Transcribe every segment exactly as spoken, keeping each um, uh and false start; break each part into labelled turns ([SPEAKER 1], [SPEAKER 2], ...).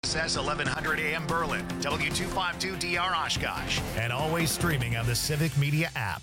[SPEAKER 1] S S eleven hundred A M Berlin, W two fifty-two D R Oshkosh, and always streaming on the Civic Media app.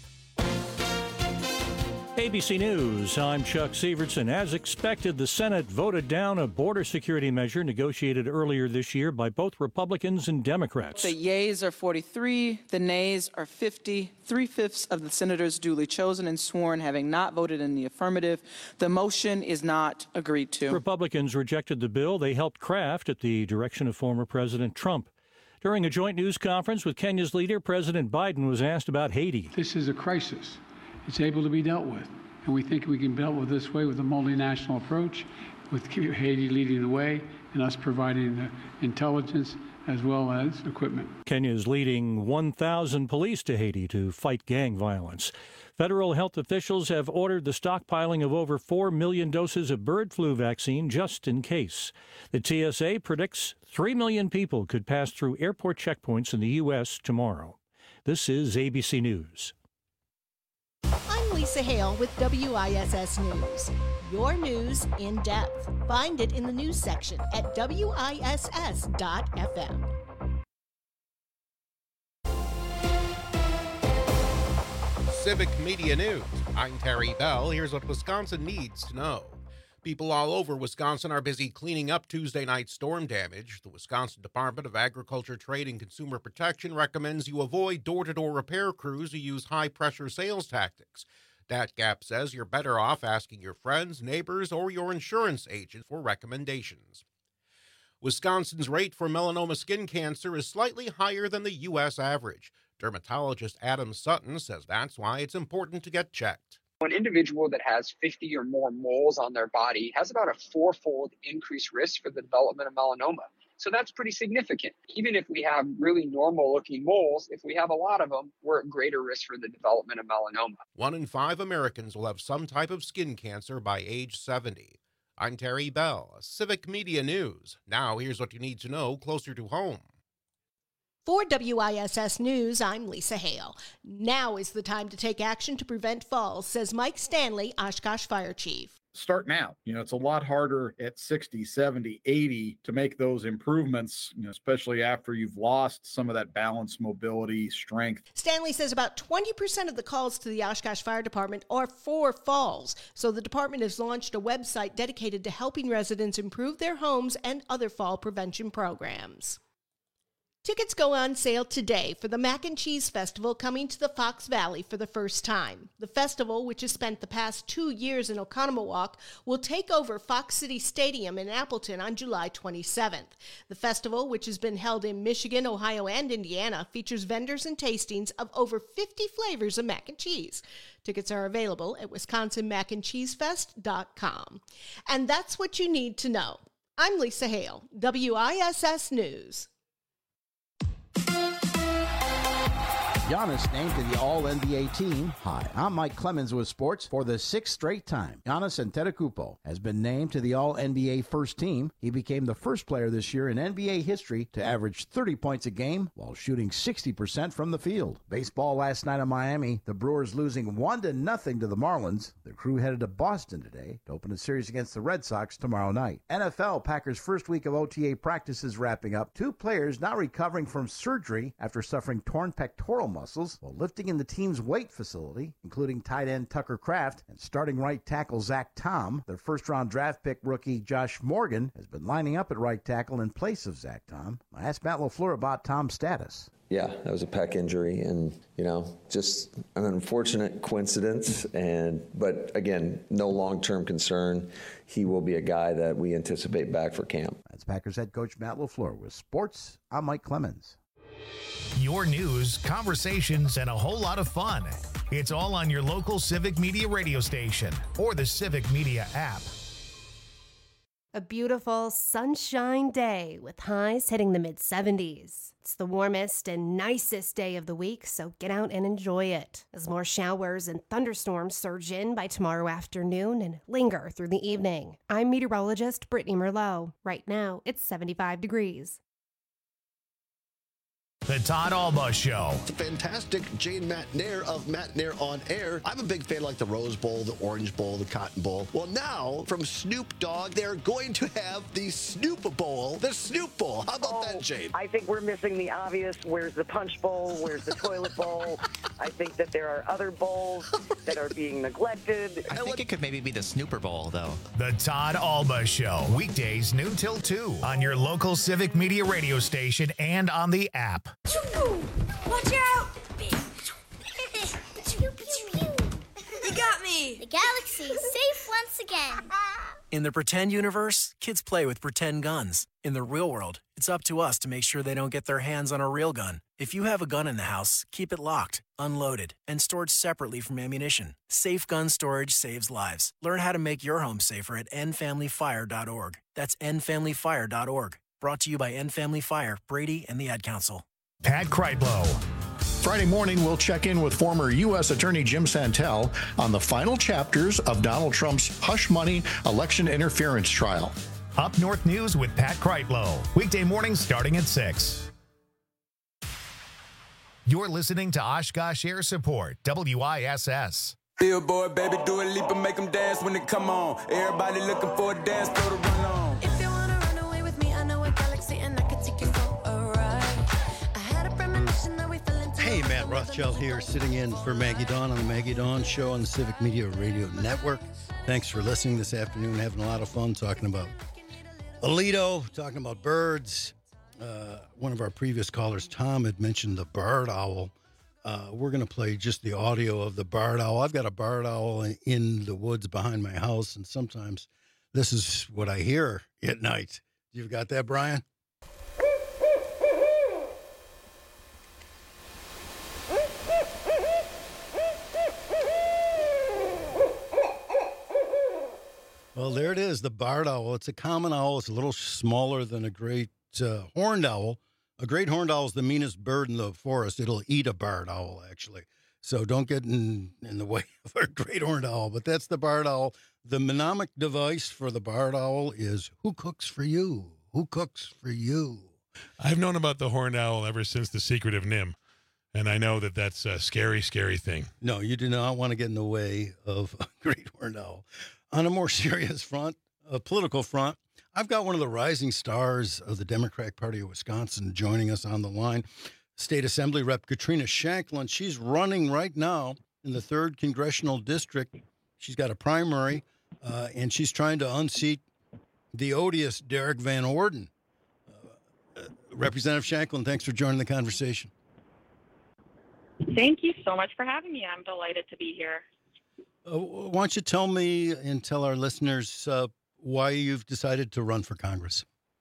[SPEAKER 2] A B C News, I'm Chuck Severson. As expected, the Senate voted down a border security measure negotiated earlier this year by both Republicans and Democrats.
[SPEAKER 3] The yeas are forty-three, the nays are fifty. Three-fifths of the senators duly chosen and sworn having not voted in the affirmative. The motion is not agreed to.
[SPEAKER 2] Republicans rejected the bill they helped craft at the direction of former President Trump. During a joint news conference with Kenya's leader, President Biden was asked about Haiti.
[SPEAKER 4] This is a crisis. It's able to be dealt with. And we think we can deal with this way with a multinational approach, with Haiti leading the way and us providing the intelligence as well as equipment.
[SPEAKER 2] Kenya is leading one thousand police to Haiti to fight gang violence. Federal health officials have ordered the stockpiling of over four million doses of bird flu vaccine just in case. The T S A predicts three million people could pass through airport checkpoints in the U S tomorrow. This is A B C News.
[SPEAKER 5] I'm Lisa Hale with W I S S News. Your news in depth. Find it in the news section at W I S S dot F M.
[SPEAKER 6] Civic Media News. I'm Terry Bell. Here's what Wisconsin needs to know. People all over Wisconsin are busy cleaning up Tuesday night's storm damage. The Wisconsin Department of Agriculture, Trade, and Consumer Protection recommends you avoid door-to-door repair crews who use high-pressure sales tactics. DatGap says you're better off asking your friends, neighbors, or your insurance agent for recommendations. Wisconsin's rate for melanoma skin cancer is slightly higher than the U S average. Dermatologist Adam Sutton says that's why it's important to get checked.
[SPEAKER 7] An individual that has fifty or more moles on their body has about a fourfold increased risk for the development of melanoma. So that's pretty significant. Even if we have really normal looking moles, if we have a lot of them, we're at greater risk for the development of melanoma.
[SPEAKER 6] One in five Americans will have some type of skin cancer by age seventy. I'm Terry Bell, Civic Media News. Now here's what you need to know closer to home.
[SPEAKER 5] For W I S S News, I'm Lisa Hale. Now is the time to take action to prevent falls, says Mike Stanley, Oshkosh Fire Chief.
[SPEAKER 8] Start now. You know, it's a lot harder at sixty, seventy, eighty to make those improvements, you know, especially after you've lost some of that balance, mobility, strength.
[SPEAKER 5] Stanley says about twenty percent of the calls to the Oshkosh Fire Department are for falls. So the department has launched a website dedicated to helping residents improve their homes and other fall prevention programs. Tickets go on sale today for the Mac and Cheese Festival coming to the Fox Valley for the first time. The festival, which has spent the past two years in Oconomowoc, will take over Fox City Stadium in Appleton on July twenty-seventh. The festival, which has been held in Michigan, Ohio, and Indiana, features vendors and tastings of over fifty flavors of mac and cheese. Tickets are available at wisconsin mac and cheese fest dot com. And that's what you need to know. I'm Lisa Hale, W I S S News.
[SPEAKER 9] Giannis named to the All N B A team. Hi, I'm Mike Clemens with sports. For the sixth straight time, Giannis Antetokounmpo has been named to the All N B A first team. He became the first player this year in N B A history to average thirty points a game while shooting sixty percent from the field. Baseball last night in Miami, the Brewers losing one to nothing to the Marlins. The crew headed to Boston today to open a series against the Red Sox tomorrow night. N F L, Packers' first week of O T A practices wrapping up. Two players now recovering from surgery after suffering torn pectoral muscles while lifting in the team's weight facility, including tight end Tucker Kraft and starting right tackle Zach Tom. Their first-round draft pick rookie Josh Morgan has been lining up at right tackle in place of Zach Tom. I asked Matt LaFleur about Tom's status.
[SPEAKER 10] Yeah, that was a pec injury, and you know, just an unfortunate coincidence. And but again, no long-term concern. He will be a guy that we anticipate back for camp.
[SPEAKER 9] That's Packers head coach Matt LaFleur with sports. I'm Mike Clemens.
[SPEAKER 1] Your news, conversations, and a whole lot of fun. It's all on your local Civic Media radio station or the Civic Media app.
[SPEAKER 11] A beautiful sunshine day with highs hitting the mid seventies. It's the warmest and nicest day of the week, so get out and enjoy it as more showers and thunderstorms surge in by tomorrow afternoon and linger through the evening. I'm meteorologist Brittany Merlot. Right now, it's seventy-five degrees.
[SPEAKER 1] The Todd Alba Show.
[SPEAKER 12] The fantastic Jane Matt Nair of Matt Nair on Air. I'm a big fan of like the Rose Bowl, the Orange Bowl, the Cotton Bowl. Well, now from Snoop Dogg, they're going to have the Snoop Bowl, the Snoop Bowl. How about
[SPEAKER 13] oh,
[SPEAKER 12] that, Jane?
[SPEAKER 13] I think we're missing the obvious. Where's the Punch Bowl? Where's the Toilet Bowl? I think that there are other bowls that are being neglected.
[SPEAKER 14] I think it could maybe be the Snooper Bowl, though.
[SPEAKER 1] The Todd Alba Show. Weekdays noon till two on your local Civic Media radio station and on the app.
[SPEAKER 15] Watch out! You got me!
[SPEAKER 16] The galaxy is safe once again.
[SPEAKER 17] In the pretend universe, kids play with pretend guns. In the real world, it's up to us to make sure they don't get their hands on a real gun. If you have a gun in the house, keep it locked, unloaded, and stored separately from ammunition. Safe gun storage saves lives. Learn how to make your home safer at end family fire dot org. That's end family fire dot org. Brought to you by End Family Fire, Brady, and the Ad Council.
[SPEAKER 1] Pat Kreitlow.
[SPEAKER 18] Friday morning, we'll check in with former U S Attorney Jim Santel on the final chapters of Donald Trump's hush money election interference trial.
[SPEAKER 1] Up North News with Pat Kreitlow. Weekday mornings starting at six. You're listening to Oshkosh Air Support, W I S S.
[SPEAKER 19] Billboard, baby, do a leap and make them dance when they come on. Everybody looking for a dance floor to run on.
[SPEAKER 15] If you wanna run away with me, I know a galaxy and I can take you for a ride. I had a premonition that we fell into.
[SPEAKER 20] Hey, Matt Rothschild here, sitting in for Maggie Dawn on the Maggie Dawn Show on the Civic Media Radio Network. Thanks for listening this afternoon. Having a lot of fun talking about Alito, talking about birds. Uh, one of our previous callers, Tom, had mentioned the barred owl. Uh, we're going to play just the audio of the barred owl. I've got a barred owl in, in the woods behind my house, and sometimes this is what I hear at night. You've got that, Brian? Well, there it is, the barred owl. It's a common owl. It's a little smaller than a great uh, horned owl. A great horned owl is the meanest bird in the forest. It'll eat a barred owl, actually. So don't get in, in the way of a great horned owl. But that's the barred owl. The mnemonic device for the barred owl is, who cooks for you? Who cooks for you?
[SPEAKER 21] I've known about the horned owl ever since The Secret of Nim. And I know that that's a scary, scary thing.
[SPEAKER 20] No, you do not want to get in the way of a great horned owl. On a more serious front, a political front, I've got one of the rising stars of the Democratic Party of Wisconsin joining us on the line, State Assembly Rep Katrina Shanklin. She's running right now in the third Congressional District. She's got a primary, uh, and she's trying to unseat the odious Derek Van Orden. Uh, uh, Representative Shanklin, thanks for joining the conversation.
[SPEAKER 22] Thank you so much for having me. I'm delighted to be here.
[SPEAKER 20] Uh, why don't you tell me and tell our listeners uh, why you've decided to run for Congress?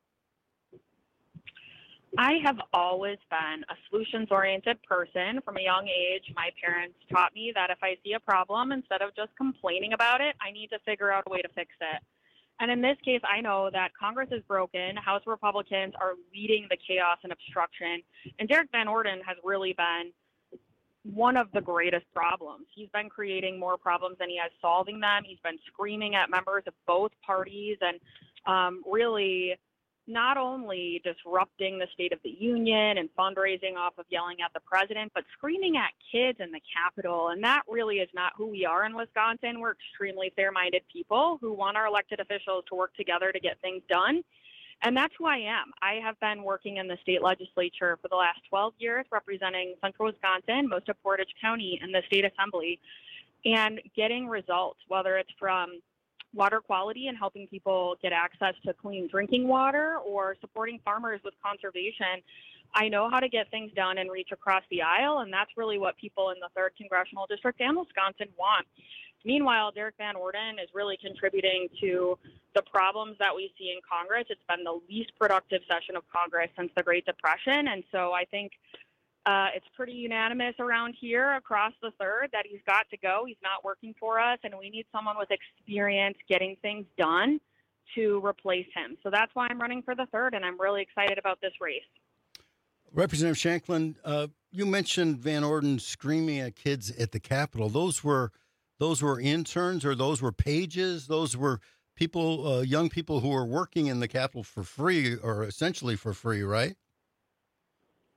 [SPEAKER 22] I have always been a solutions-oriented person. From a young age, my parents taught me that if I see a problem, instead of just complaining about it, I need to figure out a way to fix it. And in this case, I know that Congress is broken. House Republicans are leading the chaos and obstruction. And Derek Van Orden has really been one of the greatest problems. He's been creating more problems than he has solving them. He's been screaming at members of both parties and um, really not only disrupting the State of the Union and fundraising off of yelling at the president, but screaming at kids in the Capitol. And that really is not who we are in Wisconsin. We're extremely fair-minded people who want our elected officials to work together to get things done. And that's who I am. I have been working in the state legislature for the last twelve years, representing central Wisconsin, most of Portage County, in the state assembly, and getting results, whether it's from water quality and helping people get access to clean drinking water or supporting farmers with conservation. I know how to get things done and reach across the aisle, and that's really what people in the third Congressional District and Wisconsin want. Meanwhile, Derek Van Orden is really contributing to the problems that we see in Congress. It's been the least productive session of Congress since the Great Depression. And so I think uh, it's pretty unanimous around here across the third that he's got to go. He's not working for us, and we need someone with experience getting things done to replace him. So that's why I'm running for the third, and I'm really excited about this race.
[SPEAKER 20] Representative Shanklin, uh, you mentioned Van Orden screaming at kids at the Capitol. Those were Those were interns, or those were pages? Those were people, uh, young people who were working in the Capitol for free, or essentially for free, right?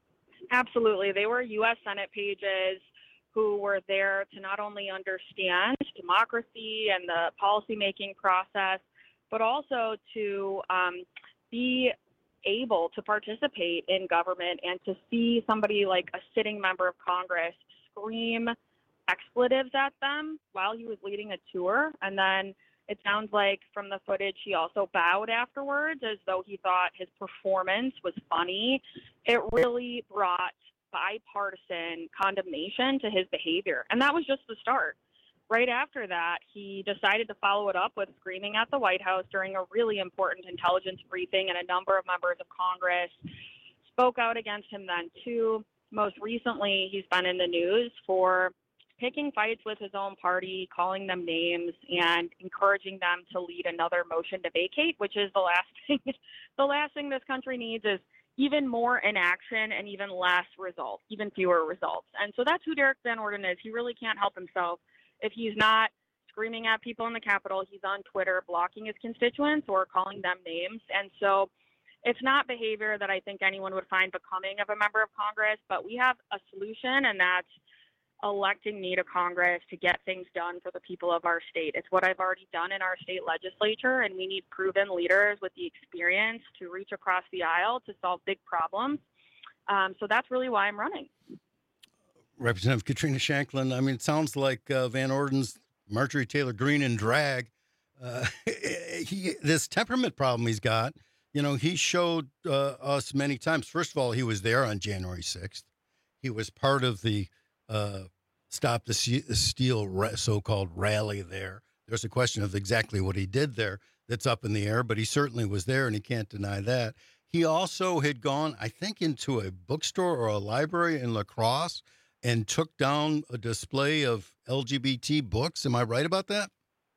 [SPEAKER 22] Absolutely. They were U S Senate pages who were there to not only understand democracy and the policymaking process, but also to um, be able to participate in government and to see somebody like a sitting member of Congress scream expletives at them while he was leading a tour. And then it sounds like from the footage, he also bowed afterwards as though he thought his performance was funny. It really brought bipartisan condemnation to his behavior. And that was just the start. Right after that, he decided to follow it up with screaming at the White House during a really important intelligence briefing, and a number of members of Congress spoke out against him then too. Most recently, he's been in the news for picking fights with his own party, calling them names, and encouraging them to lead another motion to vacate, which is the last thing the last thing this country needs is even more inaction and even less results, even fewer results. And so that's who Derek Van Orden is. He really can't help himself. If he's not screaming at people in the Capitol, he's on Twitter blocking his constituents or calling them names. And so it's not behavior that I think anyone would find becoming of a member of Congress, but we have a solution, and that's electing me to Congress to get things done for the people of our state. It's what I've already done in our state legislature, and we need proven leaders with the experience to reach across the aisle to solve big problems. Um, so that's really why I'm running.
[SPEAKER 20] Representative Katrina Shanklin, I mean, it sounds like uh, Van Orden's Marjorie Taylor Greene in drag. Uh, he, this temperament problem he's got, you know, he showed uh, us many times. First of all, he was there on January sixth. He was part of the uh, Stop the Steal so-called rally there. There's a question of exactly what he did there that's up in the air, but he certainly was there, and he can't deny that. He also had gone, I think, into a bookstore or a library in La Crosse and took down a display of L G B T books. Am I right about that?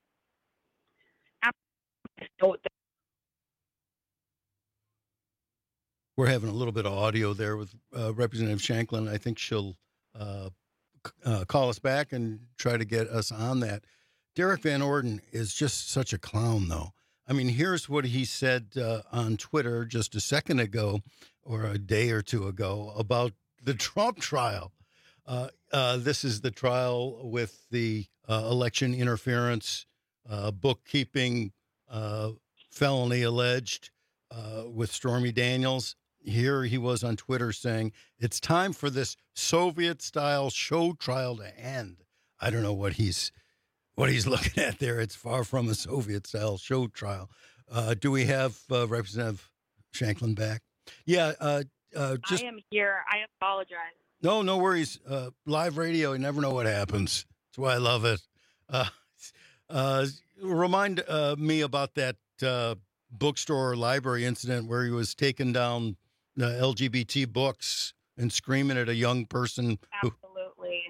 [SPEAKER 20] We're having a little bit of audio there with uh, Representative Shanklin. I think she'll uh, uh, call us back and try to get us on that. Derek Van Orden is just such a clown, though. I mean, here's what he said uh, on Twitter just a second ago or a day or two ago about the Trump trial. Uh, uh, this is the trial with the uh, election interference, uh, bookkeeping uh, felony alleged uh, with Stormy Daniels. Here he was on Twitter saying, it's time for this Soviet-style show trial to end. I don't know what he's what he's looking at there. It's far from a Soviet-style show trial. Uh, do we have uh, Representative Shanklin back? Yeah. Uh, uh, just,
[SPEAKER 22] I am here. I apologize.
[SPEAKER 20] No, no worries. Uh, live radio, you never know what happens. That's why I love it. Uh, uh, remind uh, me about that uh, bookstore or library incident where he was taking down the L G B T books and screaming at a young person.
[SPEAKER 22] Absolutely.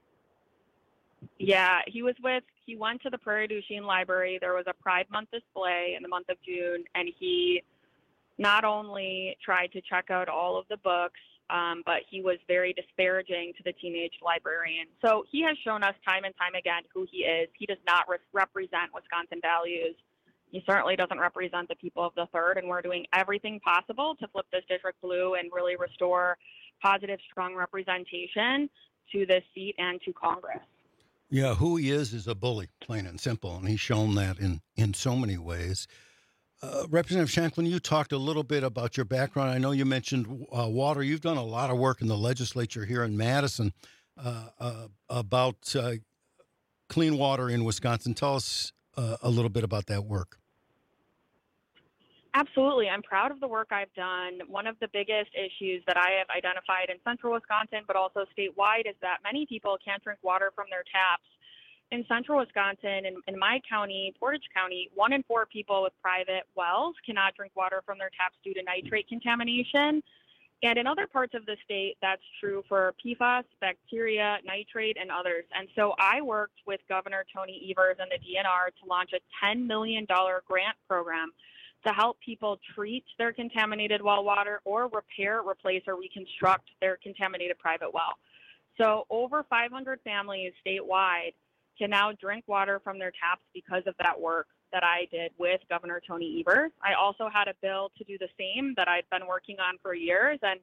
[SPEAKER 22] Yeah, he was with, he went to the Prairie du Chien Library. There was a Pride Month display in the month of June, and he not only tried to check out all of the books, Um, but he was very disparaging to the teenage librarian. So he has shown us time and time again who he is. He does not re- represent Wisconsin values. He certainly doesn't represent the people of the third, and we're doing everything possible to flip this district blue and really restore positive, strong representation to this seat and to Congress.
[SPEAKER 20] Yeah, who he is is a bully, plain and simple, and he's shown that in, in so many ways. Uh, Representative Shanklin, you talked a little bit about your background. I know you mentioned uh, water. You've done a lot of work in the legislature here in Madison uh, uh, about uh, clean water in Wisconsin. Tell us uh, a little bit about that work.
[SPEAKER 22] Absolutely. I'm proud of the work I've done. One of the biggest issues that I have identified in central Wisconsin, but also statewide, is that many people can't drink water from their taps. In central Wisconsin, in, in my county, Portage County, one in four people with private wells cannot drink water from their taps due to nitrate contamination. And in other parts of the state, that's true for P FAS, bacteria, nitrate, and others. And so I worked with Governor Tony Evers and the D N R to launch a ten million dollars grant program to help people treat their contaminated well water or repair, replace, or reconstruct their contaminated private well. So over five hundred families statewide can now drink water from their taps because of that work that I did with Governor Tony Evers. I also had a bill to do the same that I'd been working on for years, and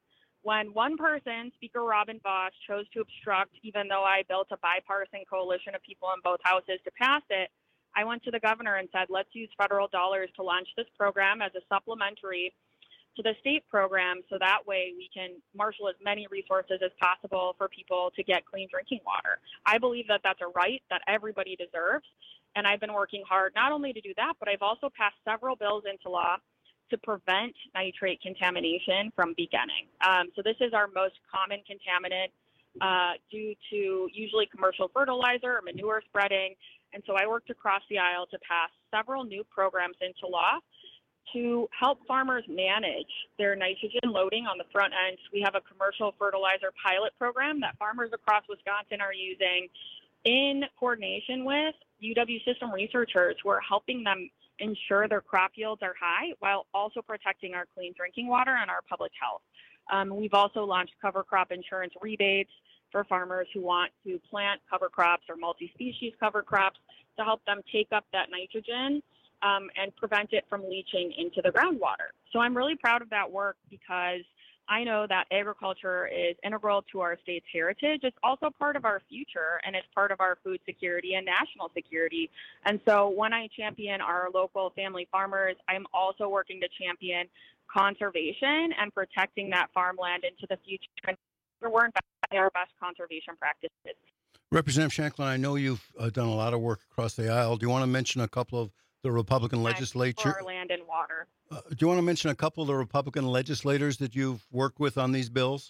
[SPEAKER 22] when one person, Speaker Robin Vos, chose to obstruct, even though I built a bipartisan coalition of people in both houses to pass it, I went to the governor and said, let's use federal dollars to launch this program as a supplementary to the state program, so that way we can marshal as many resources as possible for people to get clean drinking water. I believe that that's a right that everybody deserves, and I've been working hard not only to do that, but I've also passed several bills into law to prevent nitrate contamination from beginning. Um, so this is our most common contaminant uh, due to usually commercial fertilizer or manure spreading, and so I worked across the aisle to pass several new programs into law to help farmers manage their nitrogen loading on the front end. We have a commercial fertilizer pilot program that farmers across Wisconsin are using in coordination with U W system researchers who are helping them ensure their crop yields are high while also protecting our clean drinking water and our public health. Um, we've also launched cover crop insurance rebates for farmers who want to plant cover crops or multi-species cover crops to help them take up that nitrogen Um, and prevent it from leaching into the groundwater. So I'm really proud of that work because I know that agriculture is integral to our state's heritage. It's also part of our future, and it's part of our food security and national security. And so when I champion our local family farmers, I'm also working to champion conservation and protecting that farmland into the future. We're investing in our best conservation practices.
[SPEAKER 20] Representative Shanklin, I know you've uh, done a lot of work across the aisle. Do you want to mention a couple of the Republican legislature?
[SPEAKER 22] For our land and water.
[SPEAKER 20] Uh, do you want to mention a couple of the Republican legislators that you've worked with on these bills?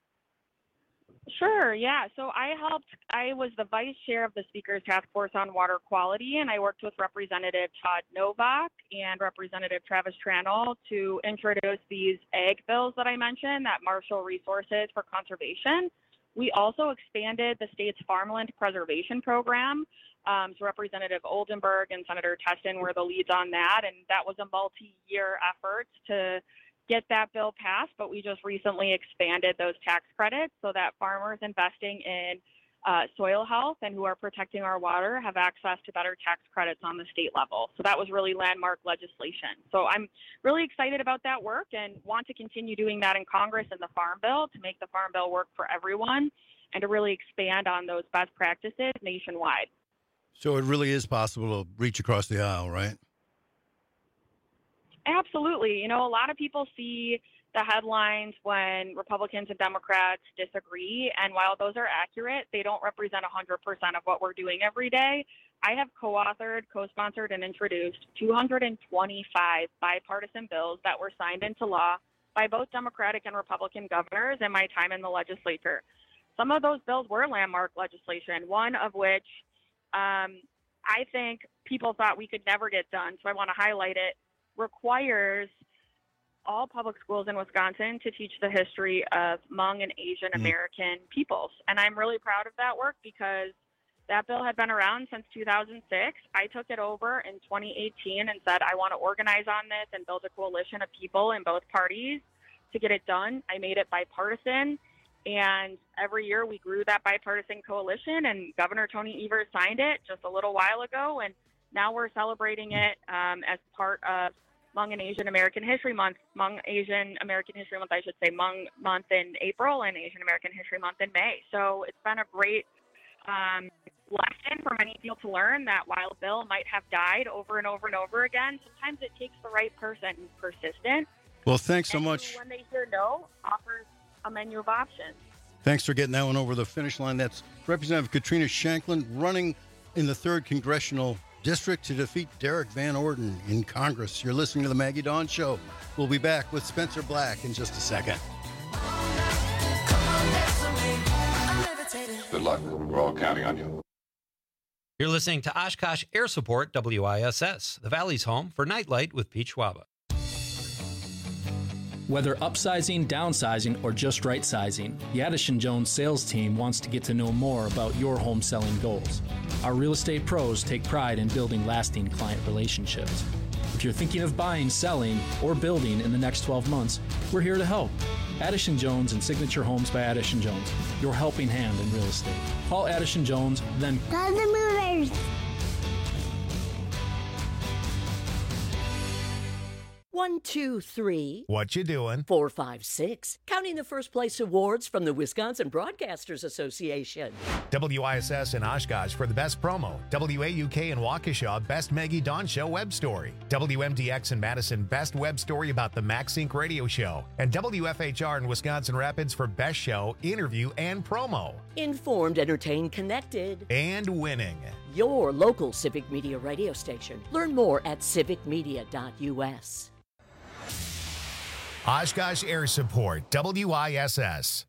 [SPEAKER 22] Sure, yeah. So I helped, I was the vice chair of the Speaker's Task Force on Water Quality, and I worked with Representative Todd Novak and Representative Travis Tranel to introduce these ag bills that I mentioned that marshal resources for conservation. We also expanded the state's farmland preservation program. Um, so Representative Oldenburg and Senator Teston were the leads on that, and that was a multi-year effort to get that bill passed, but we just recently expanded those tax credits so that farmers investing in uh, soil health and who are protecting our water have access to better tax credits on the state level. So that was really landmark legislation. So I'm really excited about that work and want to continue doing that in Congress in the Farm Bill to make the Farm Bill work for everyone and to really expand on those best practices nationwide.
[SPEAKER 20] So it really is possible to reach across the aisle, right?
[SPEAKER 22] Absolutely. You know, a lot of people see the headlines when Republicans and Democrats disagree, and while those are accurate, they don't represent one hundred percent of what we're doing every day. I have co-authored, co-sponsored, and introduced two hundred twenty-five bipartisan bills that were signed into law by both Democratic and Republican governors in my time in the legislature. Some of those bills were landmark legislation, one of which um, I think people thought we could never get done, so I want to highlight it, requires all public schools in Wisconsin to teach the history of Hmong and Asian American mm. peoples. And I'm really proud of that work because that bill had been around since two thousand six. I took it over in twenty eighteen and said, I want to organize on this and build a coalition of people in both parties to get it done. I made it bipartisan. And every year we grew that bipartisan coalition, and Governor Tony Evers signed it just a little while ago. And now we're celebrating it um, as part of Hmong and Asian American History Month, Hmong Asian American History Month, I should say, Hmong Month in April and Asian American History Month in May. So it's been a great um, lesson for many people to learn that while a bill might have died over and over and over again, sometimes it takes the right person who's persistent.
[SPEAKER 20] Well, thanks so
[SPEAKER 22] and
[SPEAKER 20] much.
[SPEAKER 22] When they hear no, offers a menu of options.
[SPEAKER 20] Thanks for getting that one over the finish line. That's Representative Katrina Shanklin running in the third Congressional District to defeat Derek Van Orden in Congress. You're listening to the Maggie Dawn Show. We'll be back with Spencer Black in just a second.
[SPEAKER 3] Good luck. We're all counting on you.
[SPEAKER 4] You're listening to Oshkosh Air Support W I S S, the Valley's home for Nightlight with Pete Schwaba.
[SPEAKER 23] Whether upsizing, downsizing, or just right sizing, the Addison Jones sales team wants to get to know more about your home selling goals. Our real estate pros take pride in building lasting client relationships. If you're thinking of buying, selling, or building in the next twelve months, we're here to help. Addison Jones and Signature Homes by Addison Jones, your helping hand in real estate. Call Addison Jones, then
[SPEAKER 16] call the movers.
[SPEAKER 2] One, two, three.
[SPEAKER 1] What you doing?
[SPEAKER 2] Four, five, six. Counting the first place awards from the Wisconsin Broadcasters Association.
[SPEAKER 1] W I S S in Oshkosh for the best promo. W A U K in Waukesha, best Maggie Dawn Show web story. W M D X in Madison, best web story about the MaxSync radio show. And W F H R in Wisconsin Rapids for best show, interview, and promo.
[SPEAKER 2] Informed, entertained, connected.
[SPEAKER 1] And winning.
[SPEAKER 2] Your local Civic Media radio station. Learn more at civic media dot U S.
[SPEAKER 1] Oshkosh Air Support, W I S S.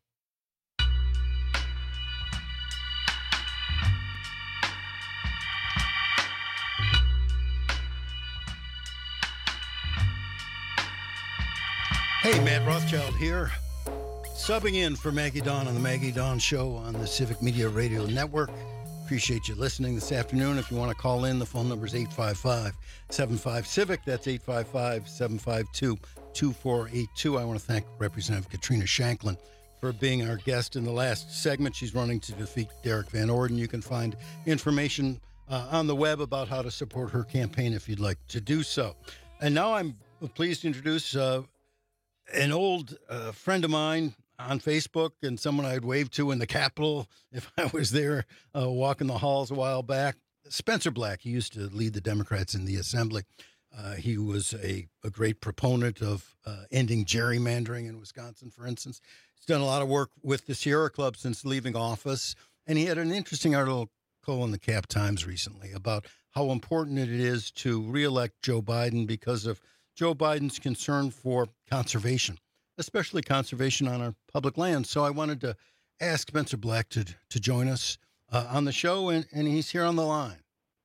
[SPEAKER 20] Hey, Matt Rothschild here, subbing in for Maggie Dawn on the Maggie Dawn Show on the Civic Media Radio Network. Appreciate you listening this afternoon. If you want to call in, the phone number is eight five five, seven five, CIVIC. That's eight five five, seven five two, two four eight two. I want to thank Representative Katrina Shanklin for being our guest in the last segment. She's running to defeat Derek Van Orden. You can find information uh, on the web about how to support her campaign if you'd like to do so. And now I'm pleased to introduce uh, an old uh, friend of mine on Facebook and someone I'd wave to in the Capitol if I was there uh, walking the halls a while back. Spencer Black, he used to lead the Democrats in the Assembly. Uh, he was a, a great proponent of uh, ending gerrymandering in Wisconsin, for instance. He's done a lot of work with the Sierra Club since leaving office. And he had an interesting article in the Cap Times recently about how important it is to reelect Joe Biden because of Joe Biden's concern for conservation, especially conservation on our public lands. So I wanted to ask Spencer Black to to join us uh, on the show, and, and he's here on the line.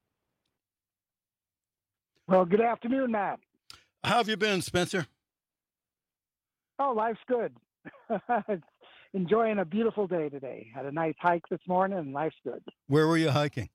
[SPEAKER 6] Well, good afternoon, Matt.
[SPEAKER 20] How have you been, Spencer?
[SPEAKER 6] Oh, life's good. Enjoying a beautiful day today. Had a nice hike this morning, and life's good.
[SPEAKER 20] Where were you hiking?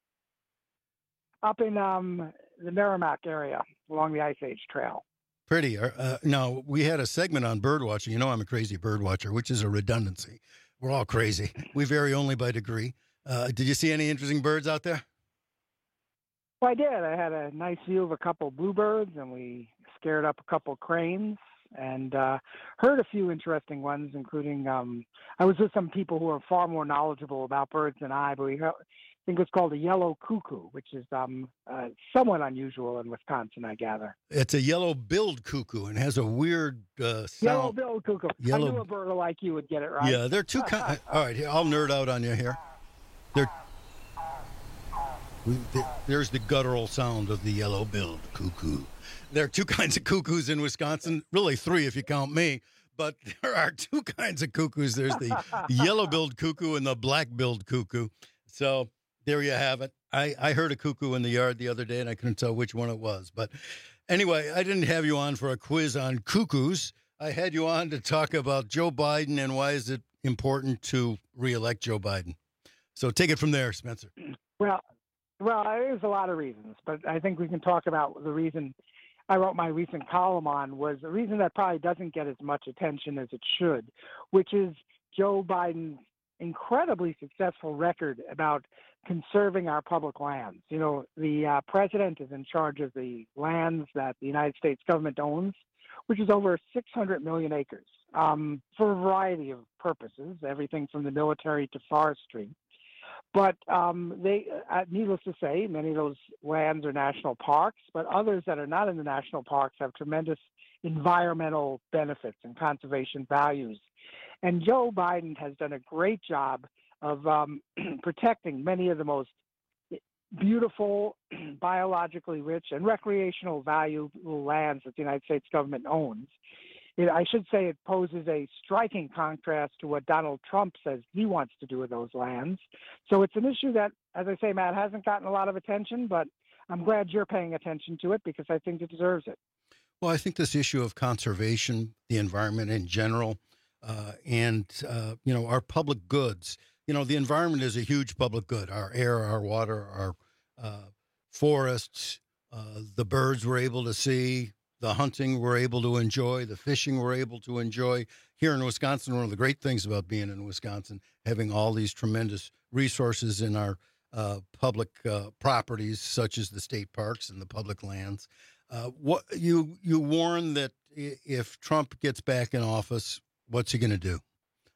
[SPEAKER 6] Up in um, the Merrimack area along the Ice Age Trail.
[SPEAKER 20] Pretty. Uh, now, we had a segment on bird watching. You know I'm a crazy bird watcher, which is a redundancy. We're all crazy. We vary only by degree. Uh, did you see any interesting birds out there?
[SPEAKER 6] Well, I did. I had a nice view of a couple bluebirds, and we scared up a couple cranes, and uh, heard a few interesting ones, including um, I was with some people who are far more knowledgeable about birds than I, but we heard, I think it's called a yellow cuckoo, which is um, uh, somewhat unusual in Wisconsin, I gather.
[SPEAKER 20] It's a yellow-billed cuckoo and has a weird uh, sound.
[SPEAKER 6] Yellow-billed cuckoo.
[SPEAKER 20] Yellow...
[SPEAKER 6] I knew a bird like you would get it right.
[SPEAKER 20] Yeah, they're two kinds. All right, I'll nerd out on you here. They're... There's the guttural sound of the yellow-billed cuckoo. There are two kinds of cuckoos in Wisconsin, really three if you count me. But there are two kinds of cuckoos. There's the yellow-billed cuckoo and the black-billed cuckoo. So there you have it. I, I heard a cuckoo in the yard the other day, and I couldn't tell which one it was. But anyway, I didn't have you on for a quiz on cuckoos. I had you on to talk about Joe Biden and why is it important to reelect Joe Biden. So take it from there, Spencer.
[SPEAKER 6] Well, well, there's a lot of reasons, but I think we can talk about the reason I wrote my recent column on was the reason that probably doesn't get as much attention as it should, which is Joe Biden's incredibly successful record about conserving our public lands. You know, the uh, president is in charge of the lands that the United States government owns, which is over six hundred million acres, um, for a variety of purposes, everything from the military to forestry. But um, they, uh, needless to say, many of those lands are national parks, but others that are not in the national parks have tremendous environmental benefits and conservation values. And Joe Biden has done a great job of um, protecting many of the most beautiful, biologically rich, and recreational valuable lands that the United States government owns. It, I should say it poses a striking contrast to what Donald Trump says he wants to do with those lands. So it's an issue that, as I say, Matt, hasn't gotten a lot of attention, but I'm glad you're paying attention to it because I think it deserves it.
[SPEAKER 20] Well, I think this issue of conservation, the environment in general, uh, and, uh, you know, our public goods, you know, the environment is a huge public good, our air, our water, our uh, forests, uh, the birds we're able to see, the hunting we're able to enjoy, the fishing we're able to enjoy. Here in Wisconsin, one of the great things about being in Wisconsin, having all these tremendous resources in our uh, public uh, properties, such as the state parks and the public lands. Uh, what you you warn that if Trump gets back in office, what's he going to do?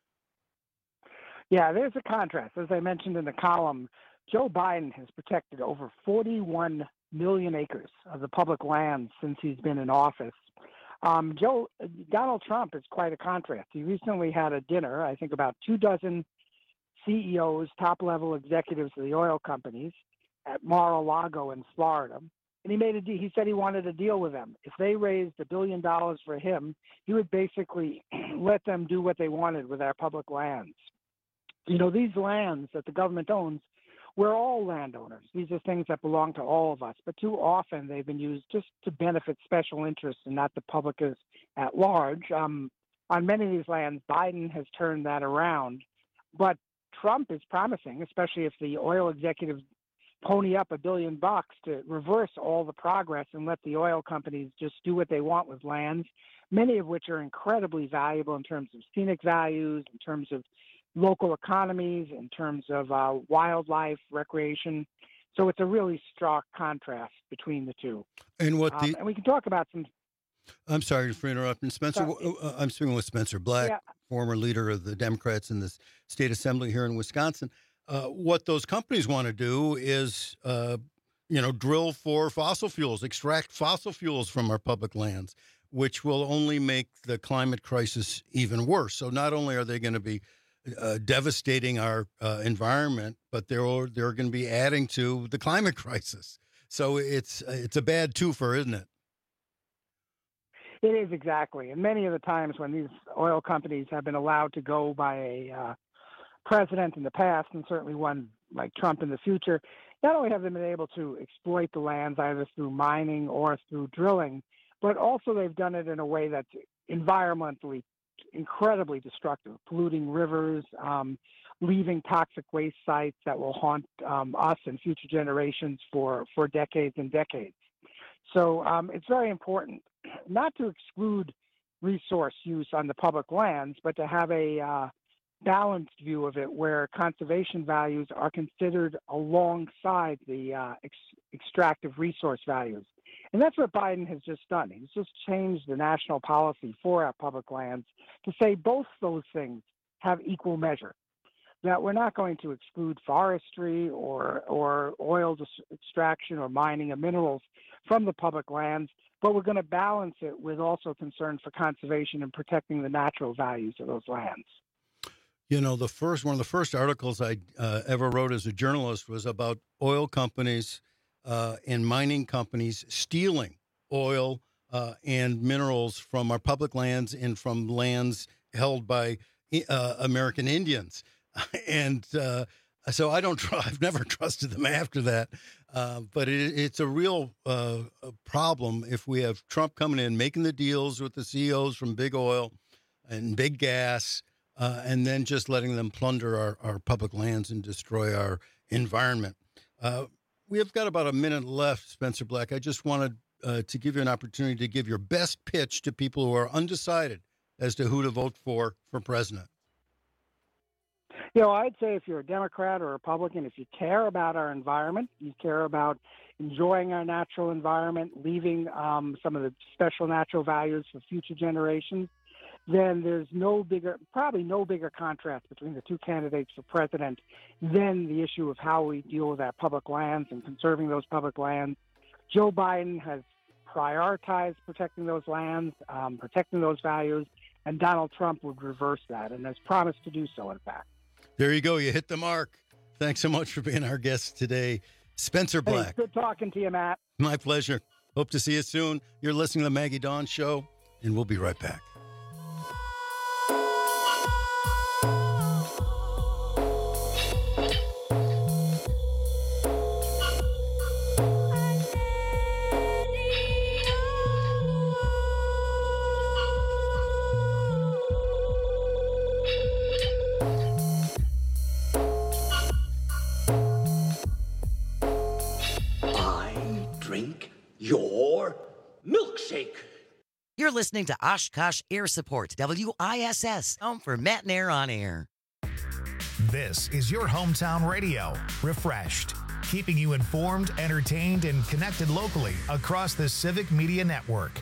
[SPEAKER 6] Yeah, there's a contrast. As I mentioned in the column, Joe Biden has protected over forty-one million acres of the public land since he's been in office. Um, Joe Donald Trump is quite a contrast. He recently had a dinner, I think about two dozen C E Os, top-level executives of the oil companies at Mar-a-Lago in Florida. And he made a deal. He said he wanted a deal with them. If they raised a billion dollars for him, he would basically let them do what they wanted with our public lands. You know, these lands that the government owns, we're all landowners. These are things that belong to all of us. But too often they've been used just to benefit special interests and not the public as at large. Um, on many of these lands, Biden has turned that around. But Trump is promising, especially if the oil executives pony up a billion bucks, to reverse all the progress and let the oil companies just do what they want with lands, many of which are incredibly valuable in terms of scenic values, in terms of local economies, in terms of uh, wildlife, recreation. So it's a really stark contrast between the two.
[SPEAKER 20] And what the
[SPEAKER 6] um, and we can talk about some.
[SPEAKER 20] I'm sorry for interrupting, Spencer.
[SPEAKER 6] Sorry.
[SPEAKER 20] Uh, I'm speaking with Spencer Black,
[SPEAKER 6] Yeah.
[SPEAKER 20] former leader of the Democrats in the state assembly here in Wisconsin. Uh, what those companies want to do is, uh, you know, drill for fossil fuels, extract fossil fuels from our public lands, which will only make the climate crisis even worse. So not only are they going to be uh, devastating our uh, environment, but they're they're going to be adding to the climate crisis. So it's it's a bad twofer, isn't it?
[SPEAKER 6] It is, exactly. And many of the times when these oil companies have been allowed to go by a uh, president in the past, and certainly one like Trump in the future, not only have they been able to exploit the lands either through mining or through drilling, but also they've done it in a way that's environmentally incredibly destructive, polluting rivers, um, leaving toxic waste sites that will haunt um, us and future generations for, for decades and decades. So um, it's very important not to exclude resource use on the public lands, but to have a uh, balanced view of it where conservation values are considered alongside the uh, ex- extractive resource values. And that's what Biden has just done. He's just changed the national policy for our public lands to say both those things have equal measure, that we're not going to exclude forestry or, or oil dis- extraction or mining of minerals from the public lands, but we're going to balance it with also concern for conservation and protecting the natural values of those lands.
[SPEAKER 20] You know, the first one of the first articles I uh, ever wrote as a journalist was about oil companies uh, and mining companies stealing oil uh, and minerals from our public lands and from lands held by uh, American Indians. And uh, so I don't tr- I've never trusted them after that. Uh, but it, it's a real uh, problem if we have Trump coming in, making the deals with the C E Os from big oil and big gas, Uh, and then just letting them plunder our, our public lands and destroy our environment. Uh, we have got about a minute left, Spencer Black. I just wanted uh, to give you an opportunity to give your best pitch to people who are undecided as to who to vote for for president.
[SPEAKER 6] You know, I'd say if you're a Democrat or Republican, if you care about our environment, you care about enjoying our natural environment, leaving um, some of the special natural values for future generations, then there's no bigger, probably no bigger contrast between the two candidates for president than the issue of how we deal with our public lands and conserving those public lands. Joe Biden has prioritized protecting those lands, um, protecting those values, and Donald Trump would reverse that and has promised to do so, in fact.
[SPEAKER 20] There you go. You hit the mark. Thanks so much for being our guest today, Spencer Black.
[SPEAKER 6] Hey, good talking to you, Matt.
[SPEAKER 20] My pleasure. Hope to see you soon. You're listening to the Maggie Dawn Show, and we'll be right back.
[SPEAKER 5] You're listening to Oshkosh Air Support, W I S S, home for Matt and Air on Air.
[SPEAKER 1] This is your hometown radio, refreshed. keeping you informed, entertained, and connected locally across the Civic Media Network.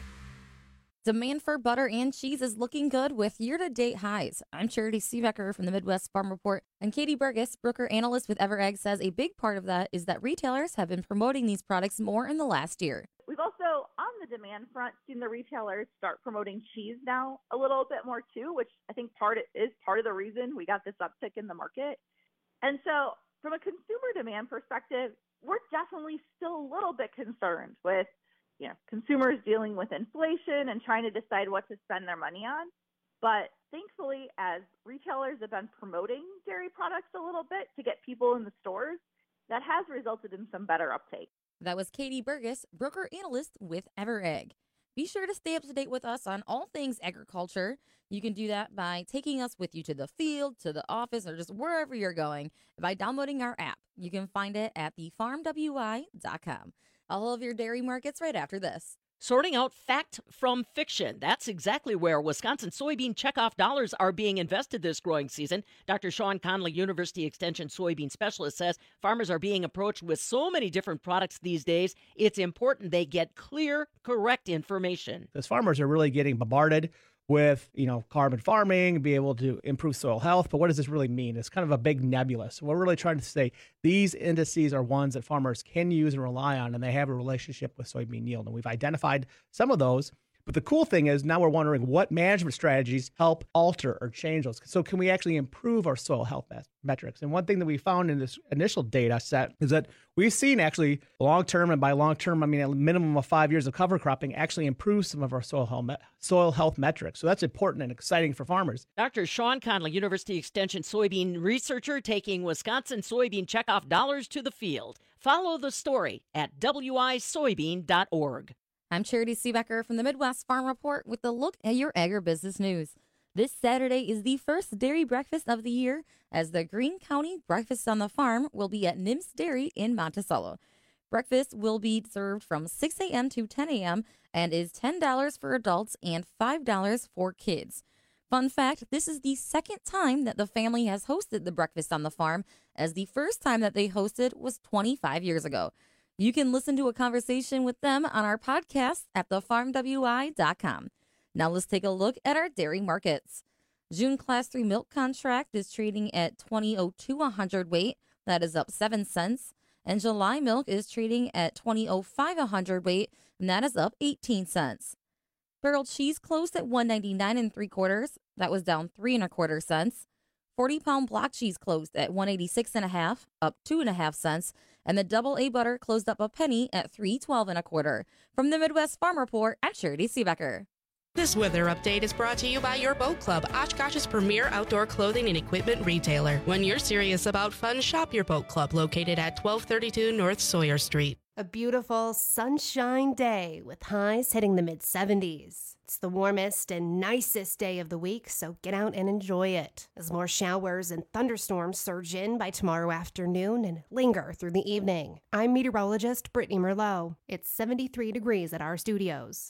[SPEAKER 7] Demand for butter and cheese is looking good with year-to-date highs. I'm Charity Seebecker from the Midwest Farm Report, and Katie Burgess, broker analyst with EverEgg, says a big part of that is that retailers have been promoting these products more in the last year.
[SPEAKER 8] We've also, on the demand front, seen the retailers start promoting cheese now a little bit more too, which I think part is part of the reason we got this uptick in the market. And so from a consumer demand perspective, we're definitely still a little bit concerned with, you know, consumers dealing with inflation and trying to decide what to spend their money on. But thankfully, as retailers have been promoting dairy products a little bit to get people in the stores, that has resulted in some better uptake.
[SPEAKER 7] That was Katie Burgess, broker analyst with EverEgg. Be sure to stay up to date with us on all things agriculture. You can do that by taking us with you to the field, to the office, or just wherever you're going by downloading our app. You can find it at the farm w i dot com. All of your dairy markets right after this.
[SPEAKER 2] Sorting out fact from fiction. That's exactly where Wisconsin soybean checkoff dollars are being invested this growing season. Doctor Sean Conley, University Extension soybean specialist, says farmers are being approached with so many different products these days, it's important they get clear, correct information.
[SPEAKER 10] Because farmers are really getting bombarded with, you know, carbon farming, be able to improve soil health. But what does this really mean? It's kind of a big nebula. So we're really trying to say these indices are ones that farmers can use and rely on, and they have a relationship with soybean yield. And we've identified some of those. But the cool thing is now we're wondering what management strategies help alter or change those. So can we actually improve our soil health met- metrics? And one thing that we found in this initial data set is that we've seen actually long-term, and by long-term, I mean a minimum of five years of cover cropping, actually improve some of our soil health, me- soil health metrics. So that's important and exciting for farmers.
[SPEAKER 2] Doctor Sean Conley, University Extension soybean researcher, taking Wisconsin soybean checkoff dollars to the field. Follow the story at w i soybean dot org.
[SPEAKER 7] I'm Charity Seebecker from the Midwest Farm Report with a look at your agribusiness news. This Saturday is the first dairy breakfast of the year, as the Greene County Breakfast on the Farm will be at Nims Dairy in Monticello. Breakfast will be served from six a.m. to ten a.m. and is ten dollars for adults and five dollars for kids. Fun fact, this is the second time that the family has hosted the Breakfast on the Farm, as the first time that they hosted was twenty-five years ago. You can listen to a conversation with them on our podcast at the farm w i dot com. Now let's take a look at our dairy markets. June Class three milk contract is trading at twenty oh two a hundredweight. That is up seven cents. And July milk is trading at twenty oh five a hundredweight, and that is up eighteen cents. Barrel cheese closed at one ninety-nine and three quarters. That was down three and a quarter cents. forty pound block cheese closed at one eighty-six and a half, up two and a half cents. And the double A butter closed up a penny at three twelve and a quarter. From the Midwest Farm Report, I'm Charity Seebecker.
[SPEAKER 24] This weather update is brought to you by your Boat Club, Oshkosh's premier outdoor clothing and equipment retailer. When you're serious about fun, shop your Boat Club, located at twelve thirty-two North Sawyer Street.
[SPEAKER 11] A beautiful sunshine day with highs hitting the mid seventies. It's the warmest and nicest day of the week, so get out and enjoy it, as more showers and thunderstorms surge in by tomorrow afternoon and linger through the evening. I'm meteorologist Brittany Merlot. It's seventy-three degrees at our studios.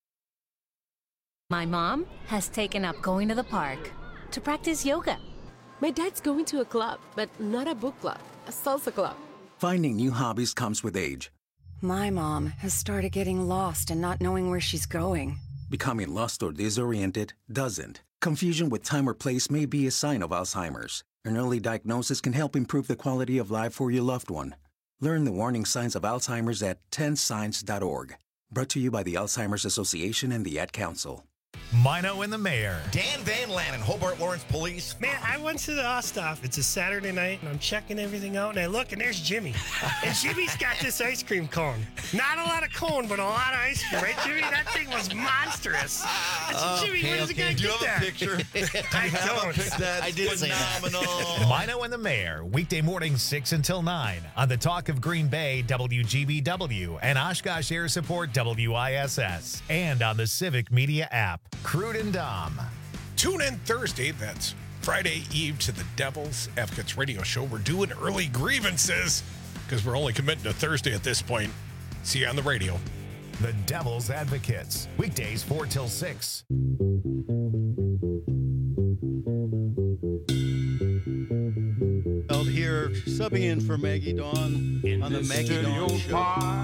[SPEAKER 25] My mom has taken up going to the park to practice yoga.
[SPEAKER 26] My dad's going to a club, but not a book club, a salsa club.
[SPEAKER 27] Finding new hobbies comes with age.
[SPEAKER 28] My mom has started getting lost and not knowing where she's going.
[SPEAKER 27] Becoming lost or disoriented doesn't. Confusion with time or place may be a sign of Alzheimer's. An early diagnosis can help improve the quality of life for your loved one. Learn the warning signs of Alzheimer's at ten signs dot org. Brought to you by the Alzheimer's Association and the Ad Council.
[SPEAKER 1] Mino and the Mayor.
[SPEAKER 29] Dan Van Lannen, Hobart Lawrence Police.
[SPEAKER 30] Man, I went to the Osthoff. It's a Saturday night, and I'm checking everything out, and I look, and there's Jimmy. And Jimmy's got this ice cream cone. Not a lot of cone, but a lot of ice cream, right, Jimmy? That thing was monstrous. I said, Jimmy,
[SPEAKER 29] okay,
[SPEAKER 30] where does the
[SPEAKER 29] okay.
[SPEAKER 30] guy
[SPEAKER 29] Do you
[SPEAKER 30] get
[SPEAKER 29] have
[SPEAKER 30] that?
[SPEAKER 29] a picture?
[SPEAKER 30] I
[SPEAKER 29] have
[SPEAKER 30] don't.
[SPEAKER 29] A picture? That's
[SPEAKER 30] I did say that.
[SPEAKER 29] phenomenal.
[SPEAKER 1] Mino and the Mayor, weekday mornings six until nine on the Talk of Green Bay, W G B W, and Oshkosh Air Support, W I S S, and on the Civic Media app. Crude and Dom.
[SPEAKER 21] Tune in Thursday, that's Friday Eve, to the Devil's Advocates radio show. We're doing early grievances because we're only committing to Thursday at this point. See you on the radio.
[SPEAKER 1] The Devil's Advocates, weekdays four till six.
[SPEAKER 20] Held here Church, subbing in for Maggie Dawn on the Maggie Dawn Show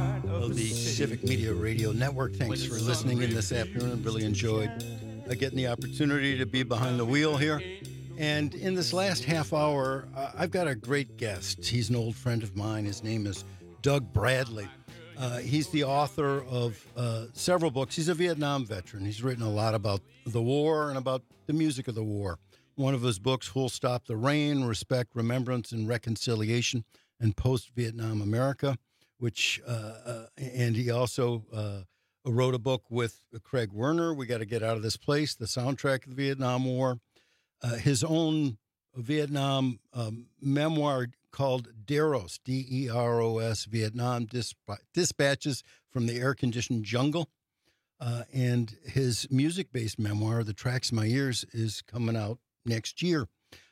[SPEAKER 20] of the Civic Media Radio Network. Thanks for listening in this afternoon. Really enjoyed uh, getting the opportunity to be behind the wheel here. And in this last half hour, uh, I've got a great guest. He's an old friend of mine. His name is Doug Bradley. Uh, he's the author of uh, several books. He's a Vietnam veteran. He's written a lot about the war and about the music of the war. One of his books, Who'll Stop the Rain? Respect, Remembrance, and Reconciliation in Post-Vietnam America, which, uh, uh, and he also uh, wrote a book with Craig Werner, We Got to Get Out of This Place, the soundtrack of the Vietnam War. Uh, his own Vietnam um, memoir called DEROS, D E R O S, Vietnam Disp- Dispatches from the Air-Conditioned Jungle. Uh, and his music-based memoir, The Tracks in My Ears, is coming out next year.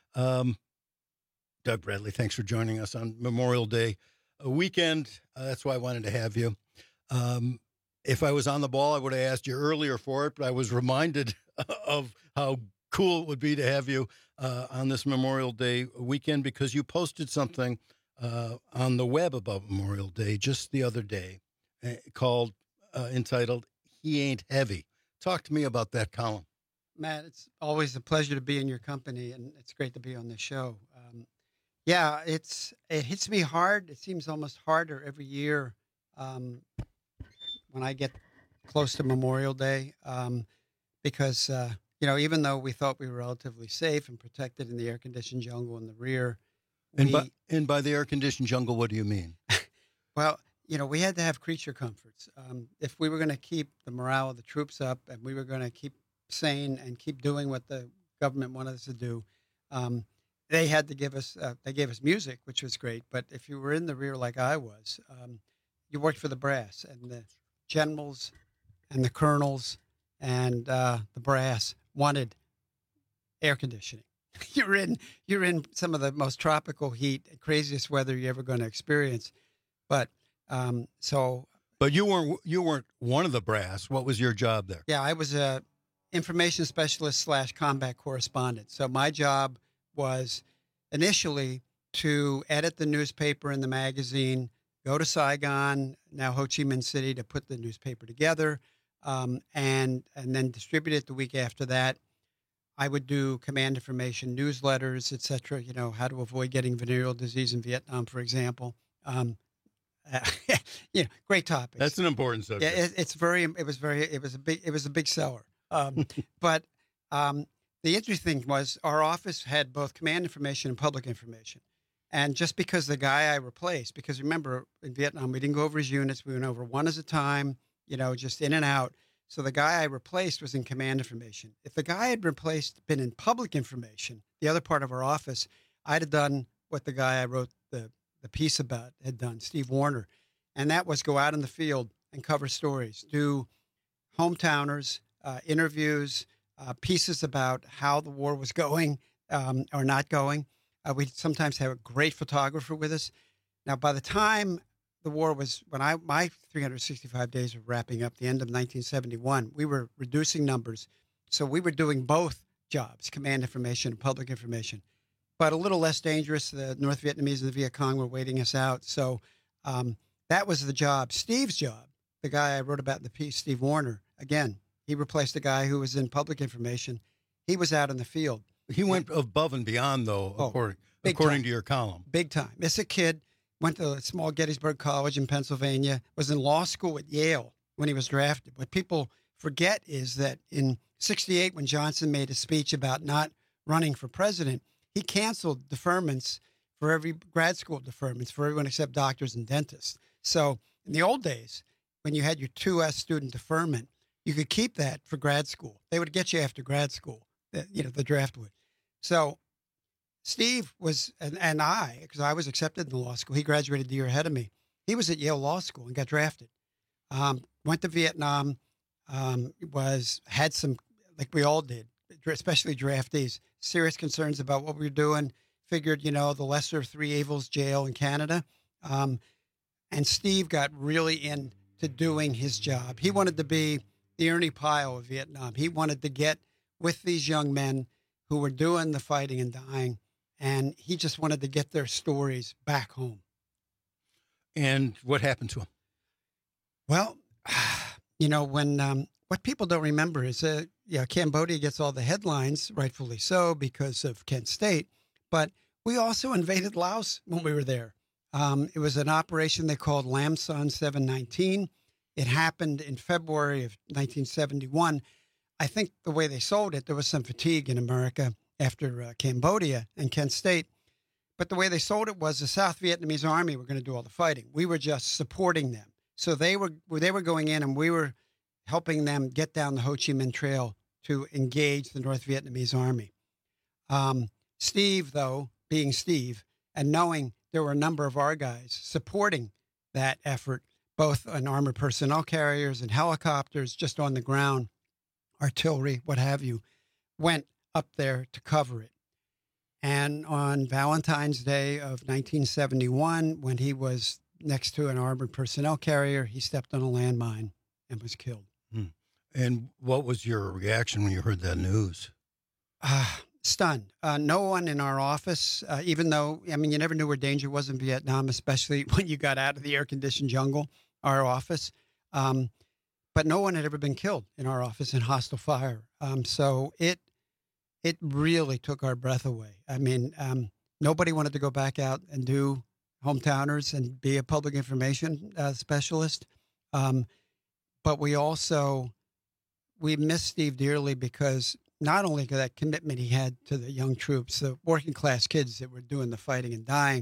[SPEAKER 20] Um, Doug Bradley, thanks for joining us on Memorial Day a weekend. Uh, that's why I wanted to have you. Um, if I was on the ball, I would have asked you earlier for it, but I was reminded of how cool it would be to have you uh, on this Memorial Day weekend because you posted something uh, on the web about Memorial Day just the other day uh, called, uh, entitled, He Ain't Heavy. Talk to me about that column.
[SPEAKER 3] Matt, it's always a pleasure to be in your company, and it's great to be on the show. Um, yeah, it's it hits me hard. It seems almost harder every year um, when I get close to Memorial Day um, because, uh, you know, even though we thought we were relatively safe and protected in the air-conditioned jungle in the rear.
[SPEAKER 20] And,
[SPEAKER 3] we,
[SPEAKER 20] by, and by the air-conditioned jungle, what do you mean?
[SPEAKER 3] Well, you know, we had to have creature comforts. Um, if we were going to keep the morale of the troops up and we were going to keep sane and keep doing what the government wanted us to do, um, they had to give us, uh, they gave us music, which was great. But if you were in the rear like I was, um, you worked for the brass, and the generals and the colonels and uh, the brass wanted air conditioning. you're in, you're in some of the most tropical heat, craziest weather you're ever going to experience. But um, so.
[SPEAKER 20] But you weren't, you weren't one of the brass. What was your job there?
[SPEAKER 3] Yeah, I was a information specialist slash combat correspondent. So my job was initially to edit the newspaper and the magazine, go to Saigon, now Ho Chi Minh City, to put the newspaper together, um, and and then distribute it the week after that. I would do command information, newsletters, et cetera, you know, how to avoid getting venereal disease in Vietnam, for example. Um, uh, you know, great topics.
[SPEAKER 20] That's an important subject.
[SPEAKER 3] Yeah, it, it's very, it was very, it was a big, it was a big seller. Um, but um, the interesting thing was our office had both command information and public information. And just because the guy I replaced, because remember in Vietnam, we didn't go over his units. We went over one at a time, you know, just in and out. So the guy I replaced was in command information. If the guy had replaced, been in public information, the other part of our office, I'd have done what the guy I wrote the, the piece about had done, Steve Warner. And that was go out in the field and cover stories, do hometowners, Uh, interviews, uh, pieces about how the war was going um, or not going. Uh, we sometimes have a great photographer with us. Now, by the time the war was, when I my three hundred sixty-five days were wrapping up, the end of nineteen seventy-one, we were reducing numbers. So we were doing both jobs, command information and public information, but a little less dangerous. The North Vietnamese and the Viet Cong were waiting us out. So um, that was the job. Steve's job, the guy I wrote about in the piece, Steve Warner, again, he replaced the guy who was in public information. He was out in the field.
[SPEAKER 20] He went above and beyond, though,
[SPEAKER 3] oh,
[SPEAKER 20] according, according
[SPEAKER 3] time.
[SPEAKER 20] to your column.
[SPEAKER 3] Big time. As a kid, went to a small Gettysburg College in Pennsylvania, was in law school at Yale when he was drafted. What people forget is that in sixty-eight, when Johnson made a speech about not running for president, he canceled deferments for every grad school deferments for everyone except doctors and dentists. So in the old days, when you had your two S student deferment, you could keep that for grad school. They would get you after grad school, you know, the draft would. So Steve was, and, and I, because I was accepted in the law school, he graduated the year ahead of me. He was at Yale Law School and got drafted. Um, went to Vietnam, um, was, had some, like we all did, especially draftees, serious concerns about what we were doing, figured, you know, the lesser of three evils, jail in Canada. Um, and Steve got really into doing his job. He wanted to be the Ernie Pyle of Vietnam. He wanted to get with these young men who were doing the fighting and dying and he just wanted to get their stories back home.
[SPEAKER 20] And what happened to him?
[SPEAKER 3] Well, you know, when um, what people don't remember is uh, yeah, Cambodia gets all the headlines, rightfully so, because of Kent State. But we also invaded Laos when we were there. Um, it was an operation they called Lam Son seven nineteen. It happened in February of nineteen seventy-one. I think the way they sold it, there was some fatigue in America after uh, Cambodia and Kent State. But the way they sold it was the South Vietnamese army were going to do all the fighting. We were just supporting them. So they were they were going in, and we were helping them get down the Ho Chi Minh Trail to engage the North Vietnamese army. Um, Steve, though, being Steve, and knowing there were a number of our guys supporting that effort, both on armored personnel carriers and helicopters, just on the ground, artillery, what have you, went up there to cover it. And on Valentine's Day of nineteen seventy-one, when he was next to an armored personnel carrier, he stepped on a landmine and was killed.
[SPEAKER 20] Hmm. And what was your reaction when you heard that news?
[SPEAKER 3] Uh, stunned. Uh, no one in our office, uh, even though, I mean, you never knew where danger was in Vietnam, especially when you got out of the air-conditioned jungle, our office. Um, but no one had ever been killed in our office in hostile fire. Um, so it it really took our breath away. I mean, um, nobody wanted to go back out and do hometowners and be a public information uh, specialist. Um, but we also, we miss Steve dearly because not only that commitment he had to the young troops, the working class kids that were doing the fighting and dying,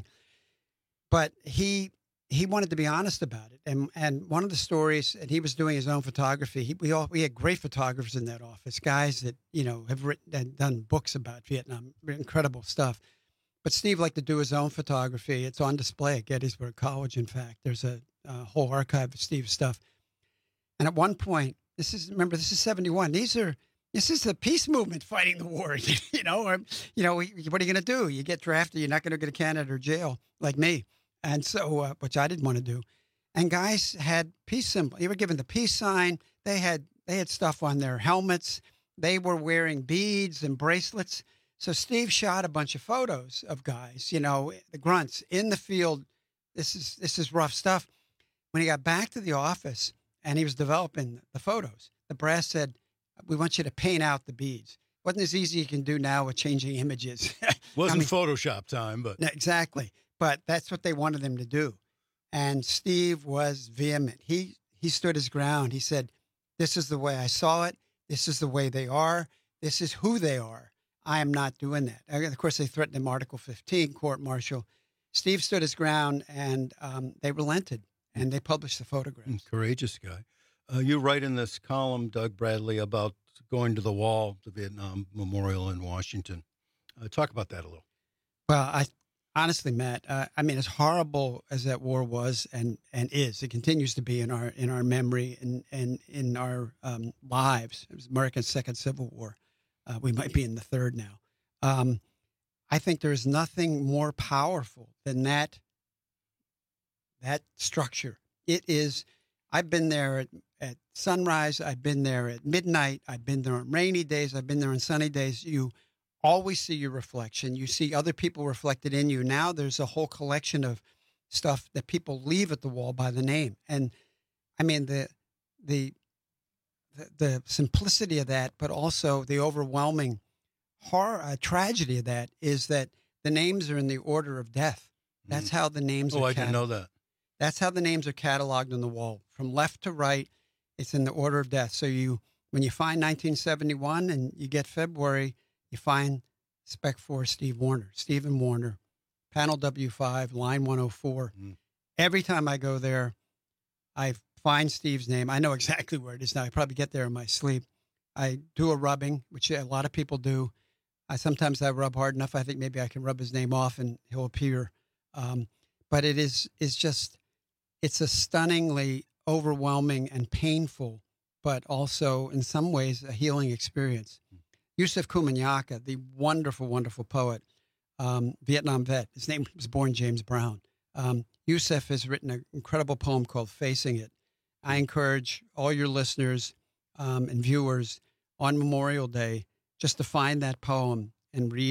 [SPEAKER 3] but he he wanted to be honest about it. And and one of the stories, and he was doing his own photography. He, we all we had great photographers in that office, guys that you know have written and done books about Vietnam, incredible stuff. But Steve liked to do his own photography. It's on display at Gettysburg College. In fact, there's a, a whole archive of Steve's stuff. And at one point, this is remember this is seventy-one. These are this is the peace movement fighting the war. you know, or, you know, what are you going to do? You get drafted, you're not going to go to Canada or jail like me. And so, uh, which I didn't want to do. And guys had peace symbols. They were given the peace sign. They had they had stuff on their helmets. They were wearing beads and bracelets. So Steve shot a bunch of photos of guys, you know, the grunts in the field. This is this is rough stuff. When he got back to the office and he was developing the photos, the brass said, "We want you to paint out the beads." Wasn't as easy as you can do now with changing images.
[SPEAKER 20] Wasn't
[SPEAKER 3] I mean,
[SPEAKER 20] Photoshop time, but
[SPEAKER 3] no, exactly. But that's what they wanted him to do. And Steve was vehement. He he stood his ground. He said, "This is the way I saw it. This is the way they are. This is who they are. I am not doing that." And of course, they threatened him Article fifteen, court-martial. Steve stood his ground, and um, they relented, and they published the photographs.
[SPEAKER 20] Courageous guy. Uh, you write in this column, Doug Bradley, about going to the wall, the Vietnam Memorial in Washington. Uh, talk about that a little.
[SPEAKER 3] Well, I honestly, Matt, uh, I mean, as horrible as that war was and, and is, it continues to be in our in our memory and, and in our um, lives. It was America's second Civil War. Uh, we might be in the third now. Um, I think there's nothing more powerful than that, that structure. It is, I've been there at, at sunrise. I've been there at midnight. I've been there on rainy days. I've been there on sunny days. You always see your reflection. You see other people reflected in you. Now there's a whole collection of stuff that people leave at the wall by the name. And I mean, the, the, the, the simplicity of that, but also the overwhelming horror, uh, tragedy of that is that the names are in the order of death. That's how the names
[SPEAKER 20] oh,
[SPEAKER 3] are
[SPEAKER 20] I didn't know that.
[SPEAKER 3] That's how the names are cataloged on the wall. From left to right, it's in the order of death. So you, when you find nineteen seventy-one and you get February, you find Spec four Steve Warner, Stephen Warner, panel W five, line one oh four. Mm. Every time I go there, I find Steve's name. I know exactly where it is now. I probably get there in my sleep. I do a rubbing, which a lot of people do. I sometimes I rub hard enough. I think maybe I can rub his name off and he'll appear. Um, but it is is just, it's a stunningly overwhelming and painful, but also in some ways a healing experience. Yusef Kumanyaka, the wonderful, wonderful poet, um, Vietnam vet. His name was born James Brown. Um, Yusef has written an incredible poem called Facing It. I encourage all your listeners um, and viewers on Memorial Day just to find that poem and read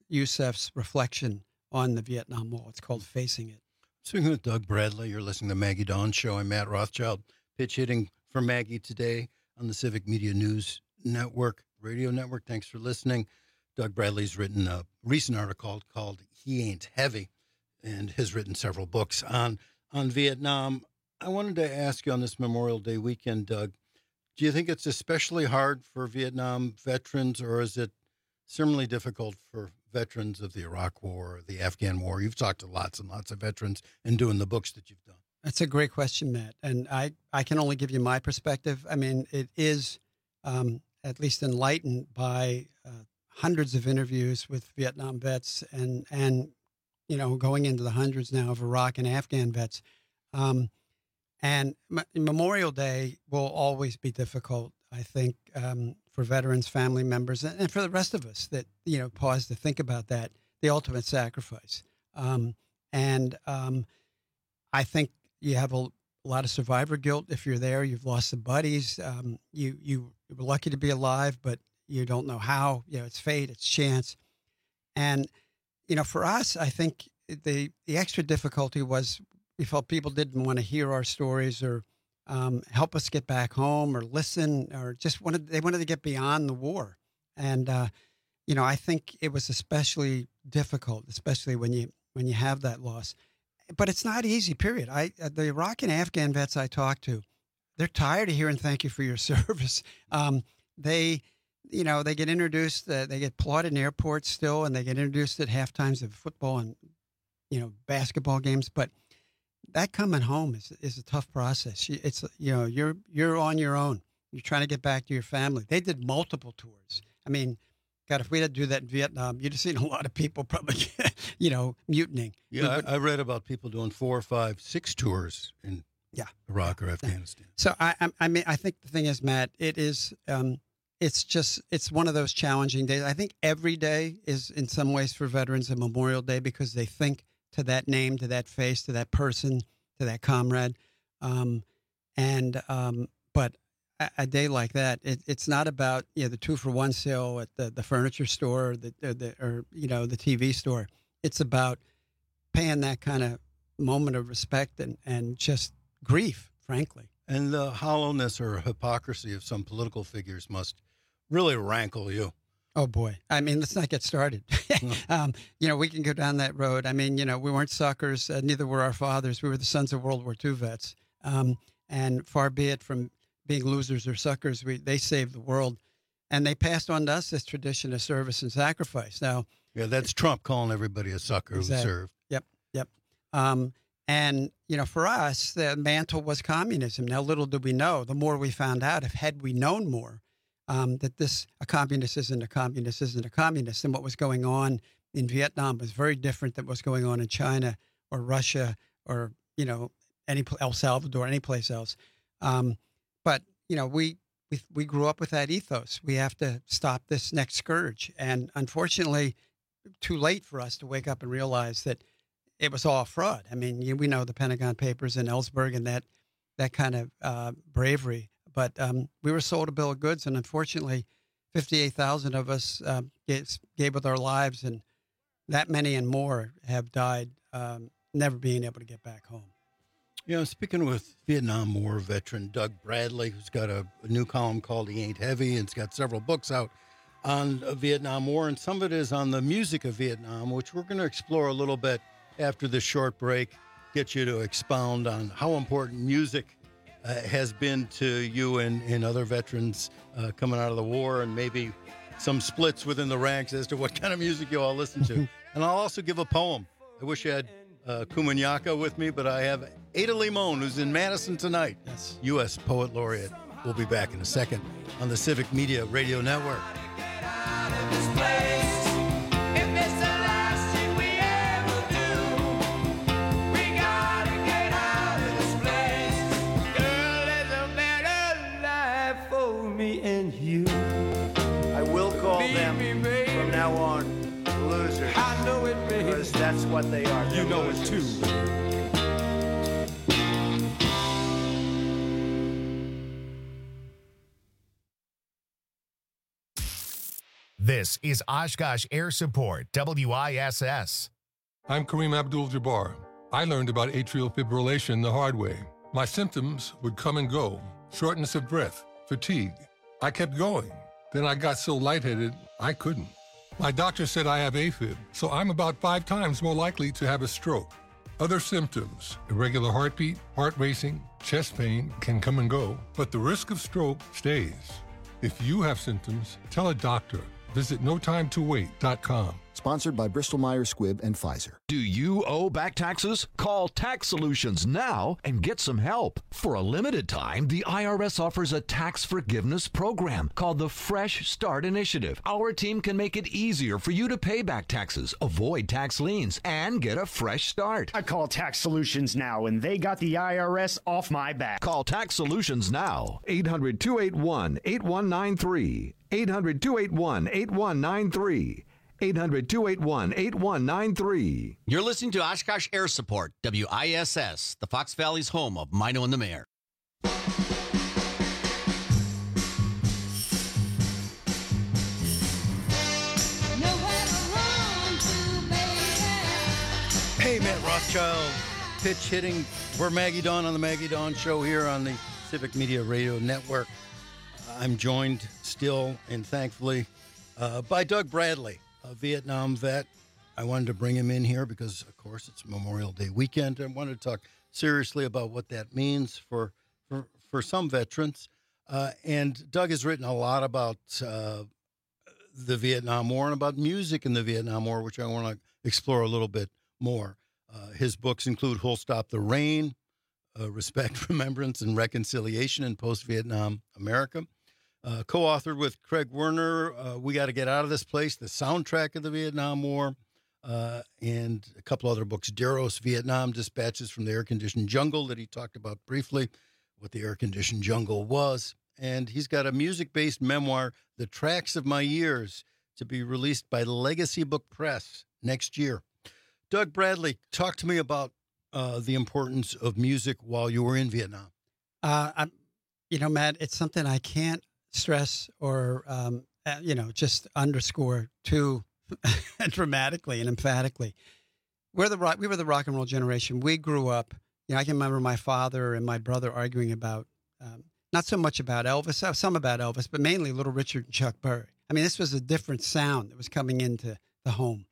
[SPEAKER 3] Youssef's reflection on the Vietnam Wall. It's called Facing It.
[SPEAKER 20] Speaking with Doug Bradley, you're listening to the Maggie Dawn Show. I'm Matt Rothschild, pitch hitting for Maggie today on the Civic Media News Network, Radio Network. Thanks for listening. Doug Bradley's written a recent article called He Ain't Heavy and has written several books on, on Vietnam. I wanted to ask you on this Memorial Day weekend, Doug, do you think it's especially hard for Vietnam veterans, or is it similarly difficult for veterans of the Iraq War, or the Afghan War? You've talked to lots and lots of veterans and doing the books that you've done.
[SPEAKER 3] That's a great question, Matt. And I, I can only give you my perspective. I mean, it is um, at least enlightened by uh, hundreds of interviews with Vietnam vets and, and, you know, going into the hundreds now of Iraq and Afghan vets. Um, and M- Memorial Day will always be difficult, I think, um, for veterans, family members, and, and for the rest of us that, you know, pause to think about that, the ultimate sacrifice. Um, and um, I think you have a, a lot of survivor guilt if you're there. You've lost some buddies. Um, you, you were lucky to be alive, but you don't know how. You know, it's fate, it's chance. And, you know, for us, I think the the extra difficulty was we felt people didn't want to hear our stories or um, help us get back home or listen, or just wanted, they wanted to get beyond the war. And, uh, you know, I think it was especially difficult, especially when you, when you have that loss. But it's not easy, period. I, the Iraq and Afghan vets I talk to, they're tired of hearing thank you for your service. Um, they, you know, they get introduced, uh, they get applauded in airports still, and they get introduced at half times of football and, you know, basketball games. But that coming home is is a tough process. It's, you know, you're you're on your own. You're trying to get back to your family. They did multiple tours. I mean, God, if we had to do that in Vietnam, you'd have seen a lot of people probably, you know, mutinying.
[SPEAKER 20] Yeah, I, I read about people doing four or five, six tours in
[SPEAKER 3] yeah.
[SPEAKER 20] Iraq or Afghanistan.
[SPEAKER 3] So I, I, I mean, I think the thing is, Matt, it is, um, it's just, it's one of those challenging days. I think every day is in some ways for veterans a Memorial Day because they think to that name, to that face, to that person, to that comrade. Um, and, um, but a, a day like that, it, it's not about, you know, the two for one sale at the, the furniture store or the, or the, or, you know, the T V store. It's about paying that kind of moment of respect and, and just grief, frankly.
[SPEAKER 20] And the hollowness or hypocrisy of some political figures must really rankle you.
[SPEAKER 3] Oh, boy. I mean, let's not get started. um, you know, we can go down that road. I mean, you know, we weren't suckers. Uh, neither were our fathers. We were the sons of World War Two vets. Um, and far be it from being losers or suckers, we, they saved the world. And they passed on to us this tradition of service and sacrifice. Now,
[SPEAKER 20] yeah, that's Trump calling everybody a sucker
[SPEAKER 3] exactly.
[SPEAKER 20] who served.
[SPEAKER 3] Yep, yep. Um, and, you know, for us, the mantle was communism. Now, little did we know, the more we found out, if had we known more, Um, that this, a communist isn't a communist isn't a communist. And what was going on in Vietnam was very different than what was going on in China or Russia or, you know, any El Salvador, any place else. Um, but, you know, we, we, we grew up with that ethos. We have to stop this next scourge. And unfortunately, too late for us to wake up and realize that it was all fraud. I mean, you, we know the Pentagon Papers and Ellsberg and that, that kind of uh, bravery. But um, we were sold a bill of goods, and unfortunately, fifty-eight thousand of us uh, gave, gave with our lives, and that many and more have died, um, never being able to get back home.
[SPEAKER 20] You know, speaking with Vietnam War veteran Doug Bradley, who's got a, a new column called He Ain't Heavy, and it's got several books out on the Vietnam War, and some of it is on the music of Vietnam, which we're going to explore a little bit after this short break, get you to expound on how important music Uh, has been to you and, and other veterans uh, coming out of the war, and maybe some splits within the ranks as to what kind of music you all listen to. And I'll also give a poem. I wish I had uh, Kumanyaka with me, but I have Ada Limon, who's in Madison tonight,
[SPEAKER 3] yes.
[SPEAKER 20] U S Poet Laureate. We'll be back in a second on the Civic Media Radio Network.
[SPEAKER 4] And you, I will call Leave them me, from now on losers. I know it, baby. Because that's what they are. They're you know losers. It too.
[SPEAKER 1] This is Oshkosh Air Support, W I S S.
[SPEAKER 9] I'm Kareem Abdul-Jabbar. I learned about atrial fibrillation the hard way. My symptoms would come and go. Shortness of breath, fatigue. I kept going. Then I got so lightheaded, I couldn't. My doctor said I have AFib, so I'm about five times more likely to have a stroke. Other symptoms, irregular heartbeat, heart racing, chest pain can come and go, but the risk of stroke stays. If you have symptoms, tell a doctor. Visit no time to wait dot com.
[SPEAKER 12] Sponsored by Bristol Myers Squibb and Pfizer.
[SPEAKER 13] Do you owe back taxes? Call Tax Solutions now and get some help. For a limited time, the I R S offers a tax forgiveness program called the Fresh Start Initiative. Our team can make it easier for you to pay back taxes, avoid tax liens, and get a fresh start.
[SPEAKER 14] I call Tax Solutions now, and they got the I R S off my back.
[SPEAKER 13] Call Tax Solutions now. eight hundred, two eight one, eight one nine three. eight hundred, two eight one, eight one nine three. eight hundred, two eight one, eight one nine three.
[SPEAKER 15] You're listening to Oshkosh Air Support, W I S S, the Fox Valley's home of Mino and the Mayor.
[SPEAKER 20] Hey, Matt Rothschild, pitch hitting for Maggie Dawn on the Maggie Dawn Show here on the Civic Media Radio Network. I'm joined still and thankfully uh, by Doug Bradley, a Vietnam vet. I wanted to bring him in here because, of course, it's Memorial Day weekend. I wanted to talk seriously about what that means for for, for some veterans. Uh, and Doug has written a lot about uh, the Vietnam War and about music in the Vietnam War, which I want to explore a little bit more. Uh, his books include Who'll Stop the Rain, uh, Respect, Remembrance, and Reconciliation in Post-Vietnam America. Uh, co-authored with Craig Werner, uh, We Got to Get Out of This Place, the soundtrack of the Vietnam War, uh, and a couple other books, Deros, Vietnam Dispatches from the Air-Conditioned Jungle, that he talked about briefly, what the air-conditioned jungle was. And he's got a music-based memoir, The Tracks of My Years, to be released by Legacy Book Press next year. Doug Bradley, talk to me about uh, the importance of music while you were in Vietnam.
[SPEAKER 3] Uh, I'm, you know, Matt, it's something I can't stress or, um, uh, you know, just underscore too dramatically and emphatically. We're the rock, we were the rock and roll generation. We grew up, you know, I can remember my father and my brother arguing about, um, not so much about Elvis, some about Elvis, but mainly Little Richard and Chuck Berry. I mean, this was a different sound that was coming into the home.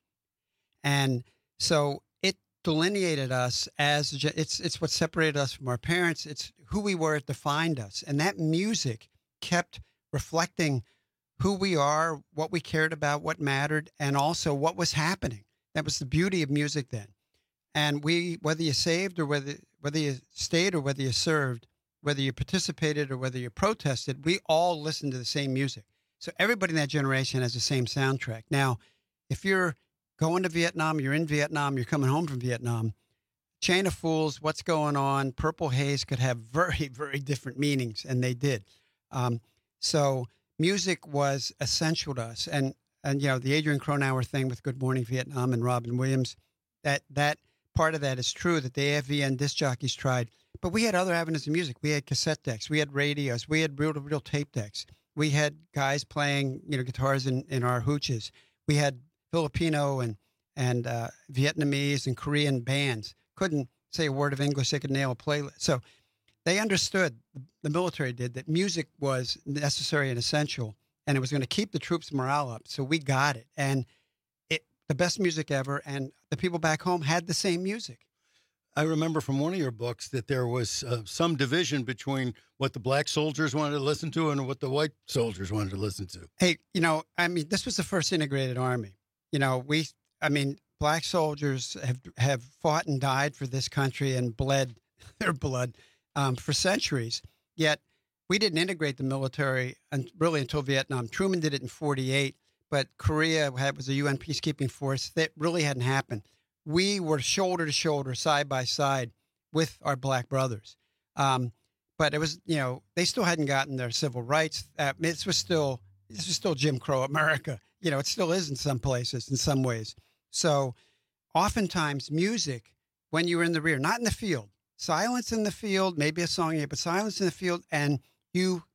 [SPEAKER 3] And so it delineated us as, it's, it's what separated us from our parents. It's who we were, it defined us. And that music kept reflecting who we are, what we cared about, what mattered, and also what was happening. That was the beauty of music then. And we, whether you saved or whether whether you stayed or whether you served, whether you participated or whether you protested, we all listened to the same music. So everybody in that generation has the same soundtrack. Now, if you're going to Vietnam, you're in Vietnam, you're coming home from Vietnam, Chain of Fools, What's Going On, Purple Haze could have very, very different meanings, and they did. Um, so music was essential to us. And, and you know, the Adrian Cronauer thing with Good Morning Vietnam and Robin Williams, that that part of that is true, that the A F V N disc jockeys tried. But we had other avenues of music. We had cassette decks. We had radios. We had real, real tape decks. We had guys playing, you know, guitars in, in our hooches. We had Filipino and, and uh, Vietnamese and Korean bands. Couldn't say a word of English. They could nail a playlist. So they understood, the military did, that music was necessary and essential, and it was going to keep the troops' morale up. So we got it. And it the best music ever, and the people back home had the same music.
[SPEAKER 20] I remember from one of your books that there was uh, some division between what the black soldiers wanted to listen to and what the white soldiers wanted to listen to.
[SPEAKER 3] Hey, you know, I mean, this was the first integrated army. You know, we, I mean, black soldiers have have fought and died for this country and bled their blood um, for centuries. Yet we didn't integrate the military and really until Vietnam. Truman did it in forty-eight, but Korea had, was a U N peacekeeping force. That really hadn't happened. We were shoulder to shoulder, side by side with our black brothers. Um, but it was, you know, they still hadn't gotten their civil rights. Uh, this was still, this was still Jim Crow America. You know, it still is in some places, in some ways. So oftentimes music, when you were in the rear, not in the field, silence in the field, maybe a song here, but silence in the field, and you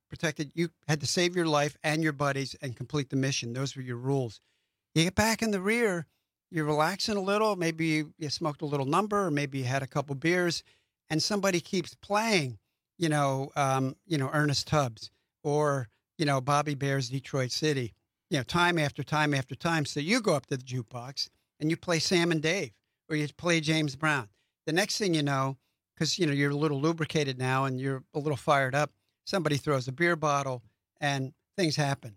[SPEAKER 3] protected. You had to save your life and your buddies and complete the mission. Those were your rules. You get back in the rear, you're relaxing a little. Maybe you, you smoked a little number, or maybe you had a couple beers, and somebody keeps playing, you know, um, you know, Ernest Tubbs or, you know, Bobby Bear's Detroit City, you know, time after time after time. So you go up to the jukebox and you play Sam and Dave, or you play James Brown. The next thing you know, because, you know, you're a little lubricated now and you're a little fired up, somebody throws a beer bottle and things happen.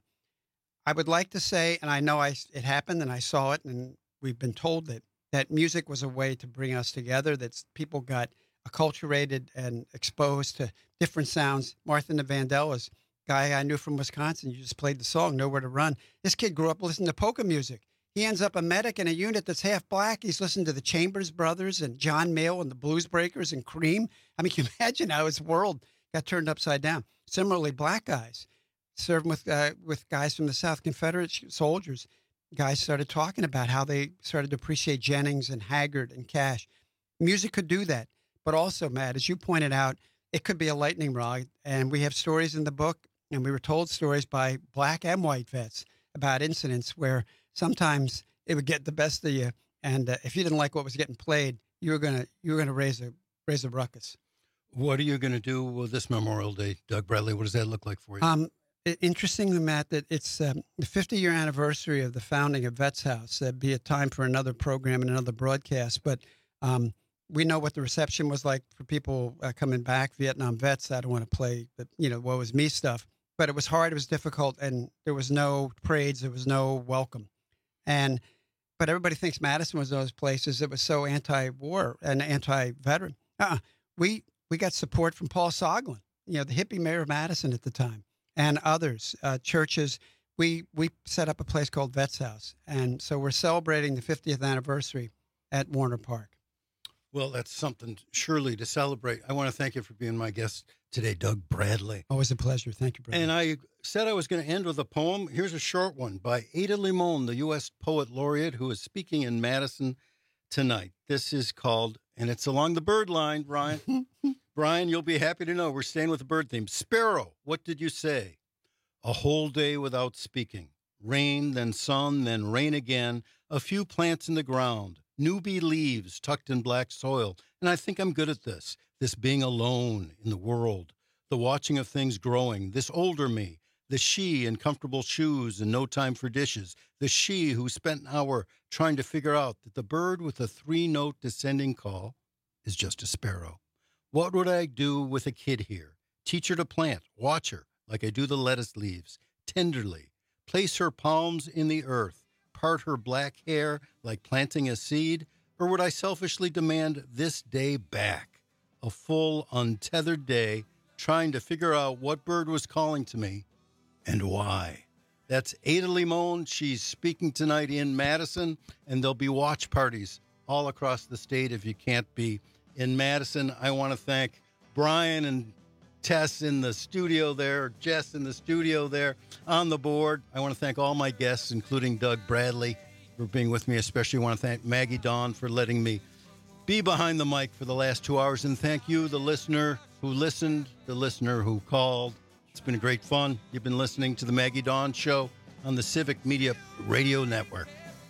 [SPEAKER 3] I would like to say, and I know I, it happened and I saw it, and we've been told that, that music was a way to bring us together, that people got acculturated and exposed to different sounds. Martha Vandellas, guy I knew from Wisconsin, you just played the song, Nowhere to Run. This kid grew up listening to polka music. He ends up a medic in a unit that's half black. He's listening to the Chambers Brothers and John Mayall and the Blues Breakers and Cream. I mean, can you imagine how his world got turned upside down? Similarly, black guys serving with uh, with guys from the South, Confederate soldiers. Guys started talking about how they started to appreciate Jennings and Haggard and Cash. Music could do that. But also, Matt, as you pointed out, it could be a lightning rod. And we have stories in the book, and we were told stories by black and white vets about incidents where sometimes it would get the best of you. And uh, if you didn't like what was getting played, you were gonna you were gonna raise a raise a ruckus.
[SPEAKER 20] What are you going to do with this Memorial Day, Doug Bradley? What does that look like for you?
[SPEAKER 3] Um, it, interestingly, Matt, that it's um, the fifty-year anniversary of the founding of Vets House. That'd be a time for another program and another broadcast. But um, we know what the reception was like for people uh, coming back, Vietnam vets. I don't want to play the, you know, woe is me stuff. But it was hard. It was difficult. And there was no parades. There was no welcome. And but everybody thinks Madison was those places that was so anti-war and anti-veteran. Uh-uh. We we got support from Paul Soglin, you know, the hippie mayor of Madison at the time, and others, uh, churches. We we set up a place called Vets House, and so we're celebrating the fiftieth anniversary at Warner Park.
[SPEAKER 20] Well, that's something surely to celebrate. I want to thank you for being my guest today, Doug Bradley.
[SPEAKER 3] Always a pleasure. Thank you, brother.
[SPEAKER 20] And I said I was going to end with a poem. Here's a short one by Ada Limon, the U S Poet Laureate, who is speaking in Madison tonight. This is called, and it's along the bird line, Brian. Brian, you'll be happy to know we're staying with the bird theme. Sparrow, what did you say? A whole day without speaking. Rain, then sun, then rain again. A few plants in the ground. Newbie leaves tucked in black soil. And I think I'm good at this. This being alone in the world. The watching of things growing. This older me. The she in comfortable shoes and no time for dishes. The she who spent an hour trying to figure out that the bird with a three-note descending call is just a sparrow. What would I do with a kid here? Teach her to plant. Watch her like I do the lettuce leaves. Tenderly. Place her palms in the earth. Part her black hair like planting a seed? Or would I selfishly demand this day back? A full, untethered day trying to figure out what bird was calling to me and why. That's Ada Limon. She's speaking tonight in Madison, and there'll be watch parties all across the state if you can't be in Madison. I want to thank Brian and Tess in the studio there, Jess in the studio there on the board. I want to thank all my guests, including Doug Bradley, for being with me. Especially want to thank Maggie Dawn for letting me be behind the mic for the last two hours. And thank you, the listener who listened, the listener who called. It's been great fun. You've been listening to the Maggie Dawn Show on the Civic Media Radio Network.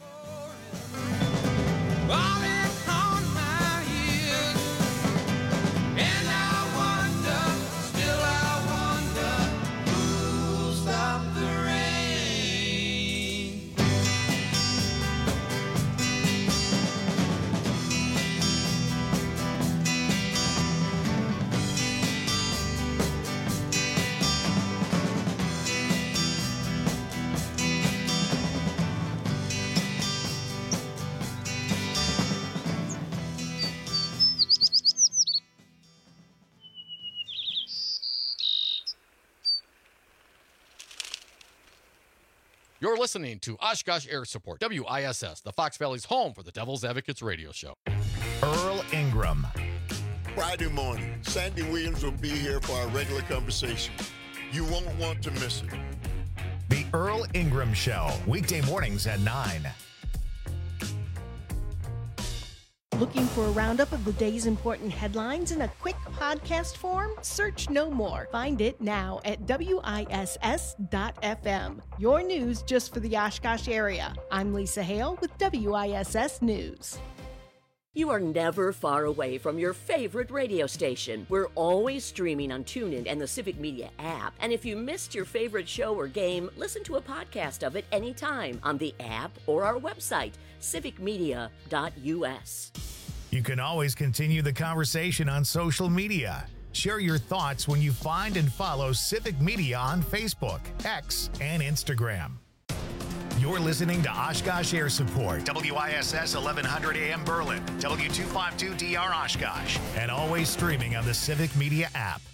[SPEAKER 5] You're listening to Oshkosh Air Support, W I S S, the Fox Valley's home for the Devil's Advocates radio show.
[SPEAKER 1] Earl Ingram.
[SPEAKER 6] Friday morning, Sandy Williams will be here for our regular conversation. You won't want to miss it.
[SPEAKER 1] The Earl Ingram Show, weekday mornings at nine.
[SPEAKER 2] Looking for a roundup of the day's important headlines in a quick podcast form? Search No More. Find it now at W I S S dot F M. Your news just for the Oshkosh area. I'm Lisa Hale with W I S S News.
[SPEAKER 7] You are never far away from your favorite radio station. We're always streaming on TuneIn and the Civic Media app. And if you missed your favorite show or game, listen to a podcast of it anytime on the app or our website, civic media dot U S.
[SPEAKER 1] You can always continue the conversation on social media. Share your thoughts when you find and follow Civic Media on Facebook, X, and Instagram. You're listening to Oshkosh Air Support, W I S S eleven hundred A M Berlin, W two fifty-two D R Oshkosh, and always streaming on the Civic Media app.